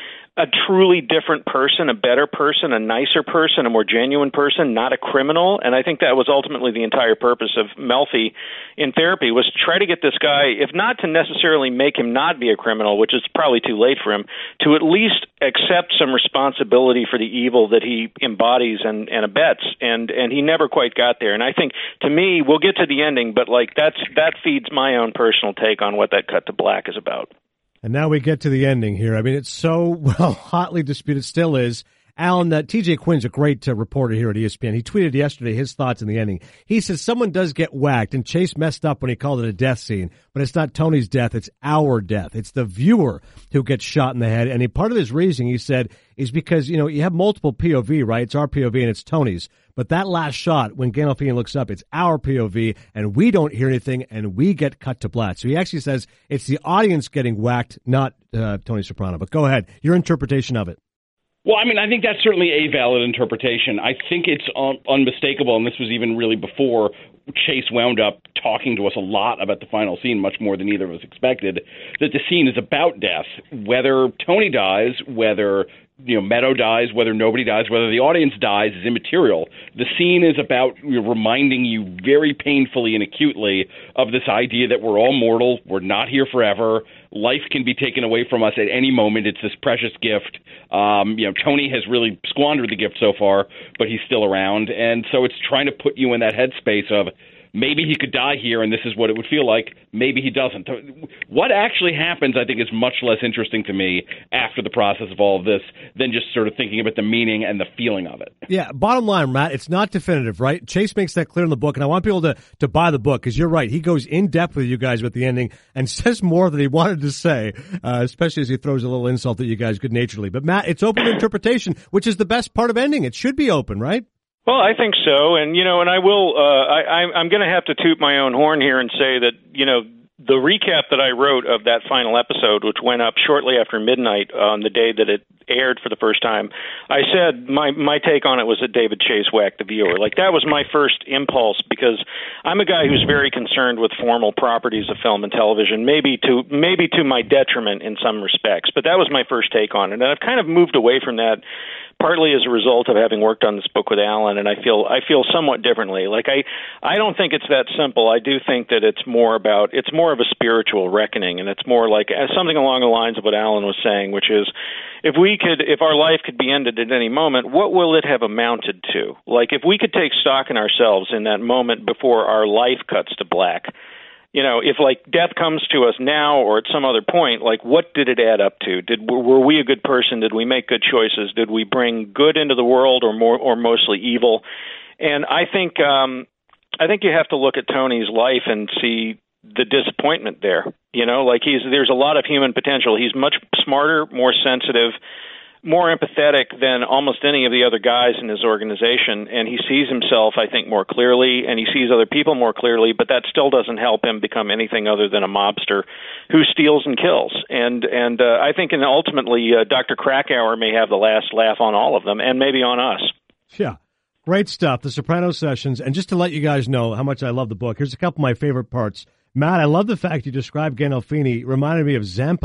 a truly different person, a better person, a nicer person, a more genuine person, not a criminal. And I think that was ultimately the entire purpose of Melfi in therapy, was to try to get this guy, if not to necessarily make him not be a criminal, which is probably too late for him, to at least accept some responsibility for the evil that he embodies and, and abets. And, and he never quite got there. And I think, to me, we'll get to the ending, but like that's that feeds my own personal take on what that cut to black is about. And now we get to the ending here. I mean, it's so, well, hotly disputed, still is. Alan, uh, T J Quinn's a great uh, reporter here at E S P N. He tweeted yesterday his thoughts on the ending. He says someone does get whacked, and Chase messed up when he called it a death scene, but it's not Tony's death, it's our death. It's the viewer who gets shot in the head. And he, part of his reasoning, he said, is because, you know, you have multiple P O V, right? It's our P O V and it's Tony's. But that last shot, when Gandolfini looks up, it's our P O V, and we don't hear anything, and we get cut to black. So he actually says it's the audience getting whacked, not uh, Tony Soprano. But go ahead, your interpretation of it. Well, I mean, I think that's certainly a valid interpretation. I think it's un- unmistakable, and this was even really before Chase wound up talking to us a lot about the final scene, much more than either of us expected, that the scene is about death. Whether Tony dies, whether you know Meadow dies, whether nobody dies, whether the audience dies is immaterial. The scene is about you know, reminding you very painfully and acutely of this idea that we're all mortal, we're not here forever, life can be taken away from us at any moment. It's this precious gift. Um, you know, Tony has really squandered the gift so far, but he's still around. And so it's trying to put you in that headspace of maybe he could die here and this is what it would feel like. Maybe he doesn't. What actually happens, I think, is much less interesting to me after the process of all of this than just sort of thinking about the meaning and the feeling of it. Yeah, bottom line, Matt, it's not definitive, right? Chase makes that clear in the book, and I want people to, to buy the book because you're right. He goes in depth with you guys with the ending and says more than he wanted to say, uh, especially as he throws a little insult at you guys good-naturedly. But, Matt, it's open to interpretation, which is the best part of ending. It should be open, right? Well, I think so, and you know, and I will. Uh, I, I'm going to have to toot my own horn here and say that you know the recap that I wrote of that final episode, which went up shortly after midnight on the day that it aired for the first time, I said my my take on it was that David Chase whacked the viewer. Like that was my first impulse because I'm a guy who's very concerned with formal properties of film and television, maybe to maybe to my detriment in some respects. But that was my first take on it, and I've kind of moved away from that. Partly as a result of having worked on this book with Alan, and I feel I feel somewhat differently. Like I, I don't think it's that simple. I do think that it's more about it's more of a spiritual reckoning, and it's more like something along the lines of what Alan was saying, which is if we could, if our life could be ended at any moment, what will it have amounted to? Like if we could take stock in ourselves in that moment before our life cuts to black. You know, if like death comes to us now or at some other point, like what did it add up to? Did were we a good person? Did we make good choices? Did we bring good into the world or more or mostly evil? And I think um, I think you have to look at Tony's life and see the disappointment there. You know, like he's there's a lot of human potential. He's much smarter, more sensitive, more empathetic than almost any of the other guys in his organization, and he sees himself, I think, more clearly, and he sees other people more clearly, but that still doesn't help him become anything other than a mobster who steals and kills. And and uh, I think and ultimately uh, Doctor Krakauer may have the last laugh on all of them, and maybe on us. Yeah. Great stuff, The Soprano Sessions. And just to let you guys know how much I love the book, here's a couple of my favorite parts. Matt, I love the fact you described Gandolfini, reminded me of Zampano.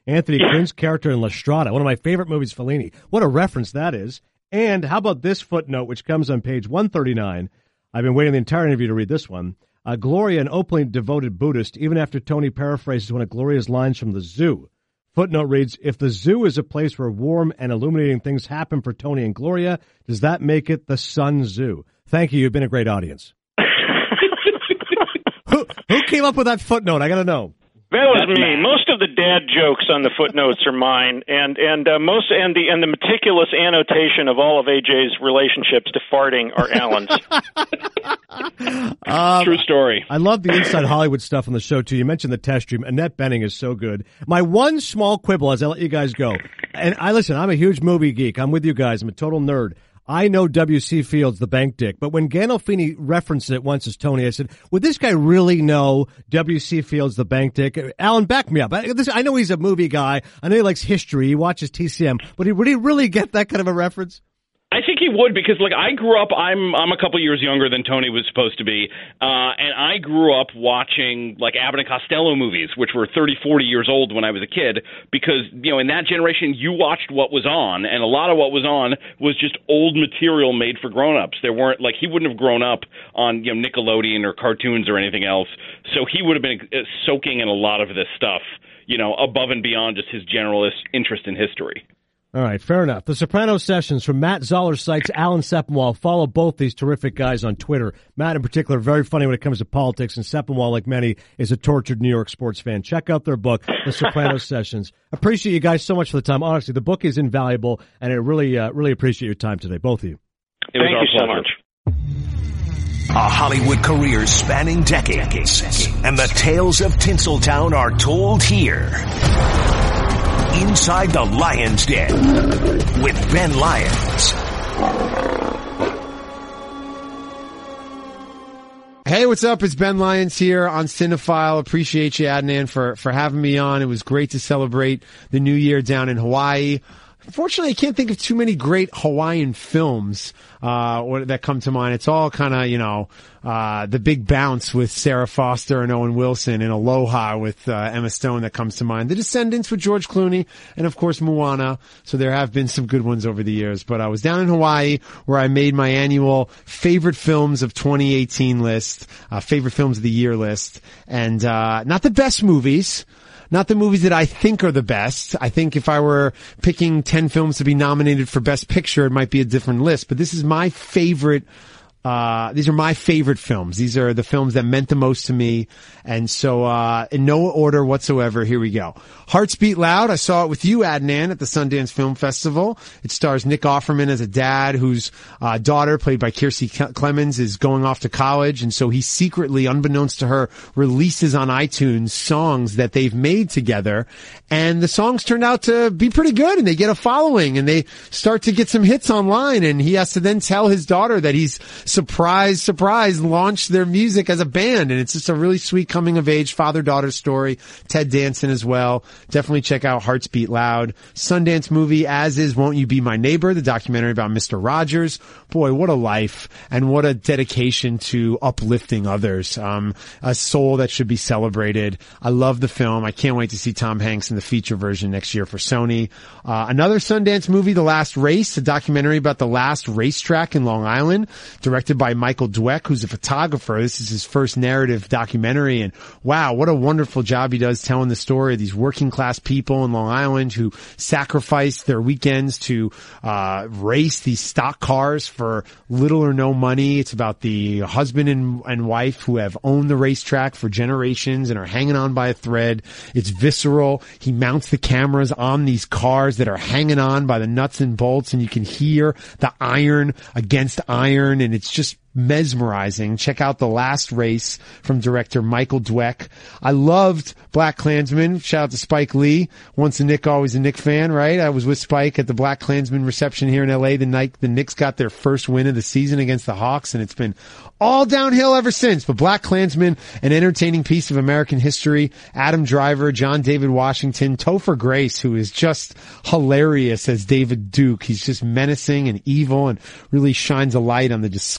Anthony Quinn's character in La Strada, one of my favorite movies, Fellini. What a reference that is. And how about this footnote, which comes on page one thirty-nine? I've been waiting the entire interview to read this one. Uh, Gloria, an openly devoted Buddhist, even after Tony paraphrases one of Gloria's lines from The Zoo. Footnote reads, if the zoo is a place where warm and illuminating things happen for Tony and Gloria, does that make it the Sun Zoo? Thank you. You've been a great audience. who, who came up with that footnote? I got to know. That was me. Most of the dad jokes on the footnotes are mine, and and uh, most and the and the meticulous annotation of all of A J's relationships to farting are Alan's. um, True story. I love the Inside Hollywood stuff on the show too. You mentioned the test stream. Annette Bening is so good. My one small quibble as I let you guys go, and I listen. I'm a huge movie geek. I'm with you guys. I'm a total nerd. I know W C Fields, the bank dick, but when Gandolfini referenced it once as Tony, I said, would this guy really know W C Fields, the bank dick? Alan, back me up. I, this, I know he's a movie guy. I know he likes history. He watches T C M, but he, would he really get that kind of a reference? I think he would, because like I grew up, I'm I'm a couple years younger than Tony was supposed to be, uh, and I grew up watching like Abbott and Costello movies, which were thirty, forty years old when I was a kid, because you know in that generation you watched what was on, and a lot of what was on was just old material made for grown-ups. There weren't like he wouldn't have grown up on you know Nickelodeon or cartoons or anything else, so he would have been uh, soaking in a lot of this stuff, you know, above and beyond just his generalist interest in history. All right, fair enough. The Soprano Sessions from Matt Zoller Sykes, Alan Sepinwall. Follow both these terrific guys on Twitter. Matt, in particular, very funny when it comes to politics, and Sepinwall, like many, is a tortured New York sports fan. Check out their book, The Soprano Sessions. Appreciate you guys so much for the time. Honestly, the book is invaluable, and I really, uh, really appreciate your time today, both of you. It was Thank our you so pleasure. much. A Hollywood career spanning decades, and the tales of Tinseltown are told here. Inside the Lion's Den with Ben Lyons. Hey, what's up? It's Ben Lyons here on Cinephile. Appreciate you, Adnan, for, for having me on. It was great to celebrate the new year down in Hawaii. Unfortunately, I can't think of too many great Hawaiian films uh that come to mind. It's all kind of, you know, uh The Big Bounce with Sarah Foster and Owen Wilson, and Aloha with uh, Emma Stone that comes to mind. The Descendants with George Clooney, and of course Moana. So there have been some good ones over the years. But I was down in Hawaii where I made my annual favorite films of twenty eighteen list, uh favorite films of the year list, and uh not the best movies. Not the movies that I think are the best. I think if I were picking ten films to be nominated for Best Picture, it might be a different list. But this is my favorite, uh, these are my favorite films. These are the films that meant the most to me. And so, uh, in no order whatsoever, here we go. Hearts Beat Loud. I saw it with you, Adnan, at the Sundance Film Festival. It stars Nick Offerman as a dad whose uh, daughter, played by Kiersey Clemons, is going off to college. And so he secretly, unbeknownst to her, releases on iTunes songs that they've made together. And the songs turned out to be pretty good, and they get a following, and they start to get some hits online. And he has to then tell his daughter that he's surprise, surprise, launched their music as a band. And it's just a really sweet coming of age father-daughter story. Ted Danson as well. Definitely check out Hearts Beat Loud. Sundance movie, as is Won't You Be My Neighbor, the documentary about Mister Rogers. Boy, what a life, and what a dedication to uplifting others. Um, a soul that should be celebrated. I love the film. I can't wait to see Tom Hanks in the feature version next year for Sony. Uh, another Sundance movie, The Last Race, a documentary about the last racetrack in Long Island, directed by Michael Dweck, who's a photographer. This is his first narrative documentary, and wow, what a wonderful job he does telling the story of these working class people in Long Island who sacrifice their weekends to uh race these stock cars for little or no money. It's about the husband and, and wife who have owned the racetrack for generations and are hanging on by a thread. It's visceral. He mounts the cameras on these cars that are hanging on by the nuts and bolts, and you can hear the iron against iron, and it's just mesmerizing. Check out The Last Race from director Michael Dweck. I loved Black Klansman. Shout out to Spike Lee. Once a Nick, always a Nick fan, right? I was with Spike at the Black Klansman reception here in L A the night the Knicks got their first win of the season against the Hawks, and it's been all downhill ever since. But Black Klansman, an entertaining piece of American history. Adam Driver, John David Washington, Topher Grace, who is just hilarious as David Duke. He's just menacing and evil and really shines a light on the disgusting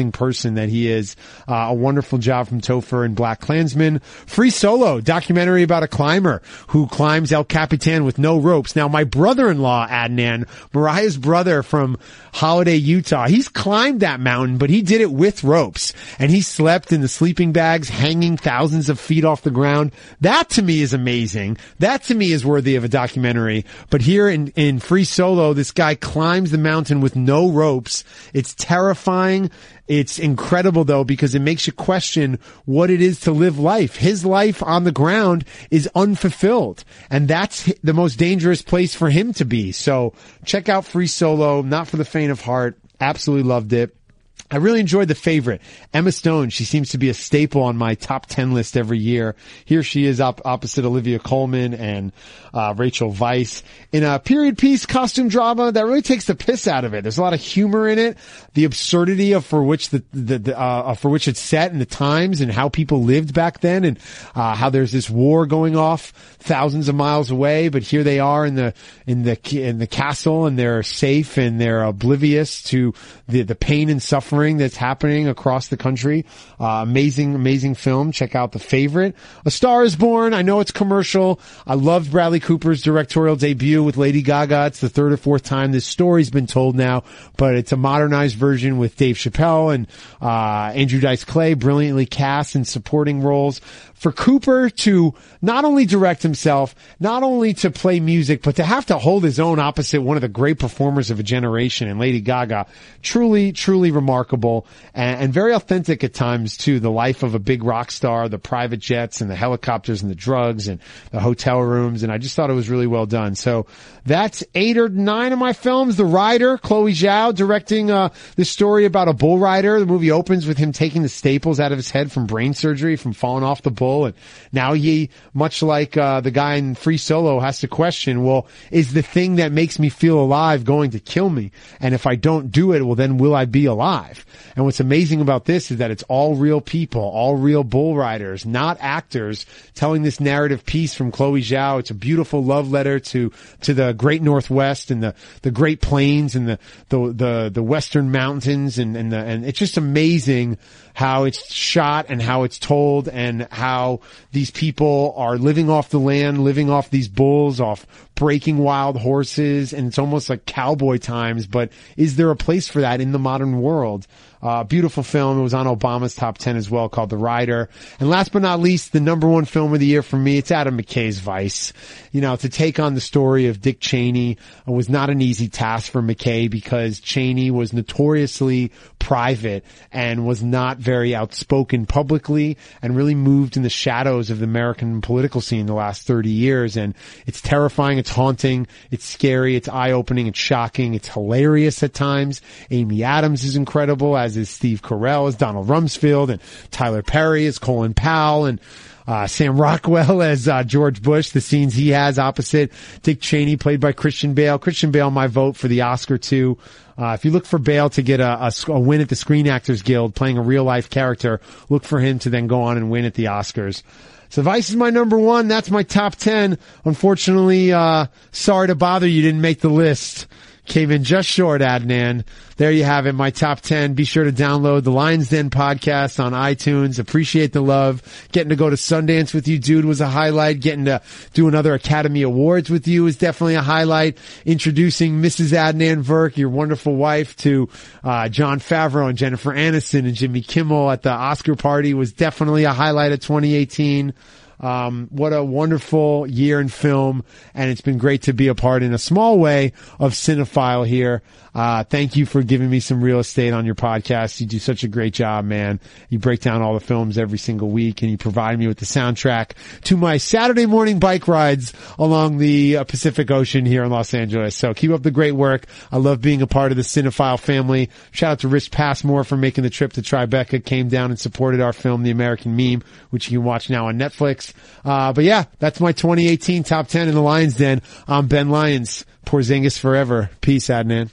amazing person that he is. Uh, a wonderful job from Topher and Black Klansman. Free Solo, documentary about a climber who climbs El Capitan with no ropes. Now, my brother-in-law, Adnan, Mariah's brother from Holiday, Utah, he's climbed that mountain, but he did it with ropes. And he slept in the sleeping bags, hanging thousands of feet off the ground. That to me is amazing. That to me is worthy of a documentary. But here in, in Free Solo, this guy climbs the mountain with no ropes. It's terrifying. It's incredible though, because it makes you question what it is to live life. His life on the ground is unfulfilled, and that's the most dangerous place for him to be. So check out Free Solo, not for the faint of heart. Absolutely loved it. I really enjoyed The Favorite. Emma Stone, she seems to be a staple on my top ten list every year. Here she is op- opposite Olivia Colman and uh Rachel Weisz in a period piece costume drama that really takes the piss out of it. There's a lot of humor in it, the absurdity of for which the, the, the uh for which it's set and the times and how people lived back then, and uh how there's this war going off thousands of miles away, but here they are in the in the in the castle, and they're safe and they're oblivious to the the pain and suffering that's happening across the country. Uh, amazing, amazing film. Check out The Favorite. A Star is Born. I know it's commercial. I loved Bradley Cooper's directorial debut with Lady Gaga. It's the third or fourth time this story's been told now, but it's a modernized version with Dave Chappelle and uh Andrew Dice Clay, brilliantly cast in supporting roles. For Cooper to not only direct himself, not only to play music, but to have to hold his own opposite one of the great performers of a generation in Lady Gaga, truly, truly remarkable and, and very authentic at times too. The life of a big rock star, the private jets and the helicopters and the drugs and the hotel rooms. And I just thought it was really well done. So that's eight or nine of my films. The Rider, Chloe Zhao directing uh this story about a bull rider. The movie opens with him taking the staples out of his head from brain surgery, from falling off the bull. And now he, much like uh the guy in Free Solo, has to question, well, is the thing that makes me feel alive going to kill me? And if I don't do it, well, then will I be alive? And what's amazing about this is that it's all real people, all real bull riders, not actors, telling this narrative piece from Chloe Zhao. It's a beautiful love letter to to the Great Northwest and the the Great Plains and the the the, the Western Mountains, and and the, and it's just amazing how it's shot and how it's told and how these people are living off the land, living off these bulls, off breaking wild horses, and it's almost like cowboy times, but is there a place for that in the modern world? Uh, beautiful film. It was on Obama's top ten as well, called The Rider. And last but not least, the number one film of the year for me, it's Adam McKay's Vice. You know, to take on the story of Dick Cheney was not an easy task for McKay, because Cheney was notoriously private and was not very outspoken publicly and really moved in the shadows of the American political scene the last thirty years. And it's terrifying. It's haunting. It's scary. It's eye-opening. It's shocking. It's hilarious at times. Amy Adams is incredible, as is Steve Carell as Donald Rumsfeld, and Tyler Perry as Colin Powell, and uh Sam Rockwell as uh George Bush. The scenes he has opposite Dick Cheney, played by Christian Bale. Christian Bale, my vote for the Oscar too. Uh, if you look for Bale to get a, a, a win at the Screen Actors Guild playing a real life character, look for him to then go on and win at the Oscars. So Vice is my number one. That's my top ten. Unfortunately, uh, sorry to bother you, didn't make the list. Came in just short, Adnan. There you have it, my top ten. Be sure to download the Lions Den podcast on iTunes. Appreciate the love. Getting to go to Sundance with you, dude, was a highlight. Getting to do another Academy Awards with you is definitely a highlight. Introducing Missus Adnan Virk, your wonderful wife, to uh Jon Favreau and Jennifer Aniston and Jimmy Kimmel at the Oscar party was definitely a highlight of twenty eighteen. Um, what a wonderful year in film, and it's been great to be a part in a small way of Cinephile here. Uh, thank you for giving me some real estate on your podcast. You do such a great job, man. You break down all the films every single week, and you provide me with the soundtrack to my Saturday morning bike rides along the uh, Pacific Ocean here in Los Angeles. So keep up the great work. I love being a part of the Cinephile family. Shout out to Rich Passmore for making the trip to Tribeca, came down and supported our film, The American Meme, which you can watch now on Netflix. Uh, but yeah, that's my twenty eighteen top ten in the Lions Den. I'm Ben Lyons. Porzingis forever. Peace, Adnan.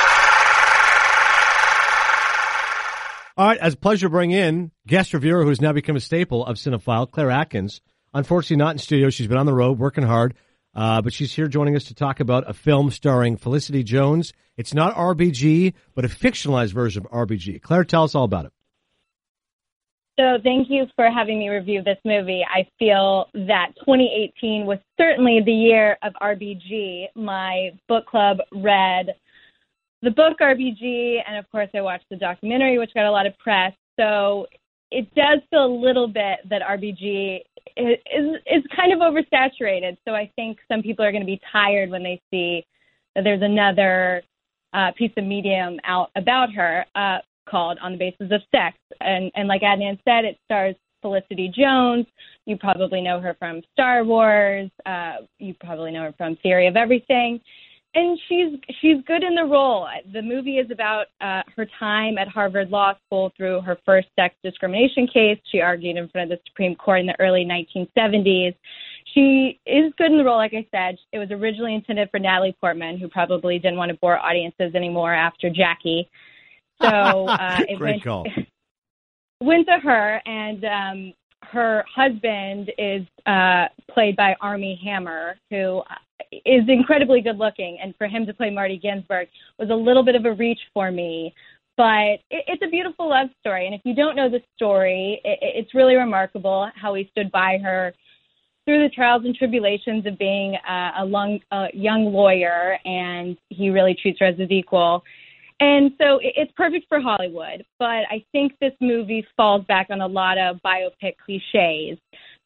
All right, as a pleasure to bring in guest reviewer who has now become a staple of Cinephile, Claire Atkins. Unfortunately not in studio. She's been on the road working hard. Uh, but she's here joining us to talk about a film starring Felicity Jones. It's not R B G, but a fictionalized version of R B G. Claire, tell us all about it. So thank you for having me review this movie. I feel that twenty eighteen was certainly the year of R B G. My book club read the book R B G, and of course I watched the documentary, which got a lot of press. So it does feel a little bit that R B G is, is, is kind of oversaturated. So I think some people are going to be tired when they see that there's another uh, piece of medium out about her. Uh, called On the Basis of Sex. And, and like Adnan said, it stars Felicity Jones. You probably know her from Star Wars. Uh, you probably know her from Theory of Everything. And she's she's good in the role. The movie is about uh, her time at Harvard Law School through her first sex discrimination case. She argued in front of the Supreme Court in the early nineteen seventies. She is good in the role, like I said. It was originally intended for Natalie Portman, who probably didn't want to bore audiences anymore after Jackie. So uh, it Great went, call. went to her, and um, her husband is uh, played by Armie Hammer, who is incredibly good looking. And for him to play Marty Ginsburg was a little bit of a reach for me. But it, it's a beautiful love story. And if you don't know the story, it, it's really remarkable how he stood by her through the trials and tribulations of being uh, a, long, a young lawyer, and he really treats her as his equal. And so it's perfect for Hollywood, but I think this movie falls back on a lot of biopic cliches.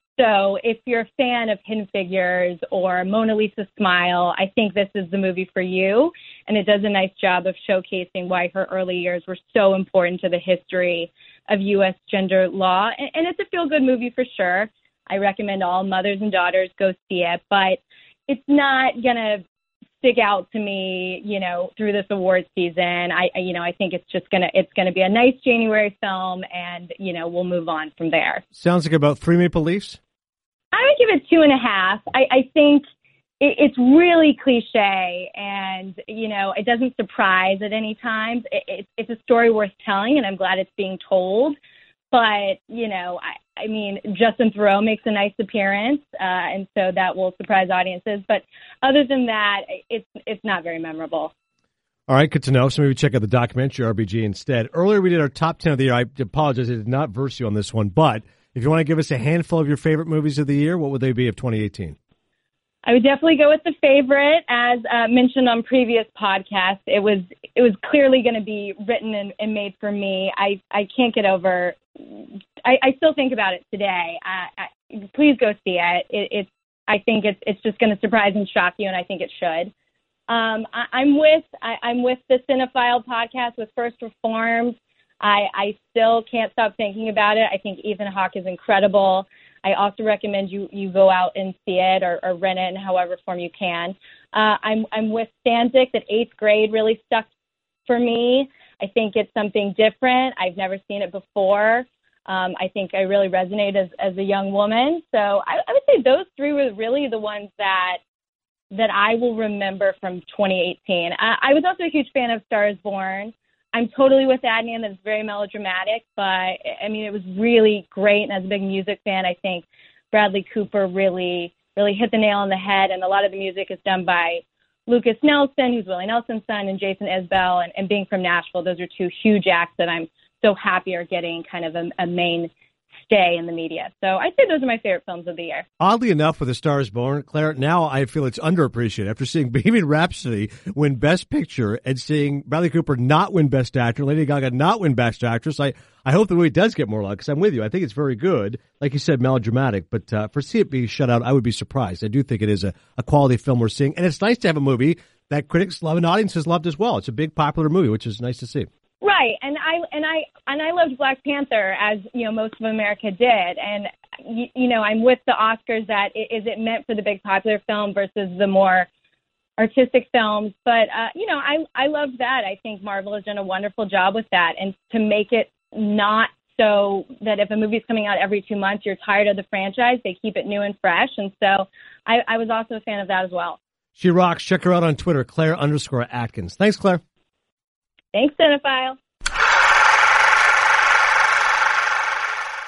So if you're a fan of Hidden Figures or Mona Lisa Smile, I think this is the movie for you. And it does a nice job of showcasing why her early years were so important to the history of U S gender law. And, and it's a feel-good movie for sure. I recommend all mothers and daughters go see it, but it's not going to stick out to me, you know, through this award season. I, I you know, I think it's just gonna, it's gonna be a nice January film, and you know, we'll move on from there. Sounds like about three Maple Leafs. I would give it two and a half. I, I think it, it's really cliche, and you know, it doesn't surprise at any time. It, it, it's a story worth telling, and I'm glad it's being told. But you know, I, I mean, Justin Theroux makes a nice appearance, uh, and so that will surprise audiences. But other than that, it's it's not very memorable. All right, good to know. So maybe check out the documentary R B G instead. Earlier we did our top ten of the year. I apologize, I did not verse you on this one. But if you want to give us a handful of your favorite movies of the year, what would they be of twenty eighteen? I would definitely go with the favorite. As uh, mentioned on previous podcasts, it was it was clearly going to be written and, and made for me. I, I can't get over. I, I still think about it today. I, I, please go see it. it. It's I think it's it's just going to surprise and shock you, and I think it should. Um, I, I'm with I, I'm with the Cinephile podcast with First Reformed. I, I still can't stop thinking about it. I think Ethan Hawke is incredible. I also recommend you, you go out and see it or, or rent it in however form you can. Uh, I'm I'm with Stanzik that eighth grade really stuck for me. I think it's something different. I've never seen it before. Um, I think I really resonate as, as a young woman. So I, I would say those three were really the ones that that I will remember from twenty eighteen. I, I was also a huge fan of Star is Born. I'm totally with Adnan that it's very melodramatic, but I mean, it was really great. And as a big music fan, I think Bradley Cooper really, really hit the nail on the head. And a lot of the music is done by Lucas Nelson, who's Willie Nelson's son, and Jason Isbell. And, and being from Nashville, those are two huge acts that I'm so happy are getting kind of a, a main stay in the media. So I'd say those are my favorite films of the year. Oddly enough, with A Star is Born, Claire, now I feel it's underappreciated. After seeing Bohemian Rhapsody win Best Picture and seeing Bradley Cooper not win Best Actor, Lady Gaga not win Best Actress, I, I hope the movie does get more love, because I'm with you. I think it's very good. Like you said, melodramatic. But uh, for see it be shut out, I would be surprised. I do think it is a, a quality film we're seeing. And it's nice to have a movie that critics love and audiences loved as well. It's a big, popular movie, which is nice to see. Right, and I and I and I loved Black Panther, as you know most of America did, and you, you know I'm with the Oscars that is it meant for the big popular film versus the more artistic films, but uh, you know I I love that. I think Marvel has done a wonderful job with that, and to make it not so that if a movie's coming out every two months you're tired of the franchise, they keep it new and fresh, and so I, I was also a fan of that as well. She rocks. Check her out on Twitter, Claire underscore Atkins. Thanks, Claire. Thanks, Cinephile.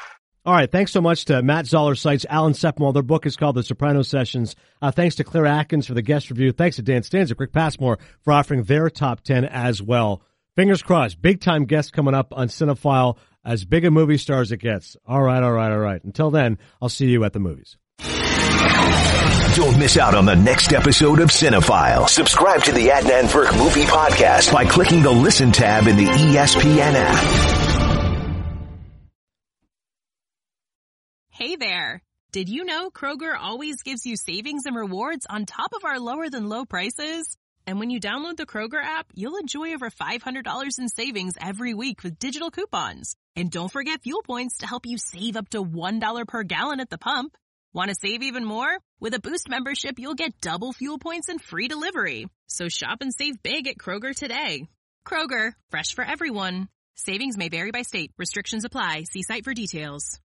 All right, thanks so much to Matt Zoller Seitz, Alan Sepinwall. Their book is called The Soprano Sessions. Uh, thanks to Claire Atkins for the guest review. Thanks to Dan Stanzik, Rick Passmore for offering their top ten as well. Fingers crossed, big-time guest coming up on Cinephile, as big a movie star as it gets. All right, all right, all right. Until then, I'll see you at the movies. Don't miss out on the next episode of Cinephile. Subscribe to the Adnan Virk Movie Podcast by clicking the Listen tab in the E S P N app. Hey there. Did you know Kroger always gives you savings and rewards on top of our lower-than-low prices? And when you download the Kroger app, you'll enjoy over five hundred dollars in savings every week with digital coupons. And don't forget fuel points to help you save up to one dollar per gallon at the pump. Want to save even more? With a Boost membership, you'll get double fuel points and free delivery. So shop and save big at Kroger today. Kroger, fresh for everyone. Savings may vary by state. Restrictions apply. See site for details.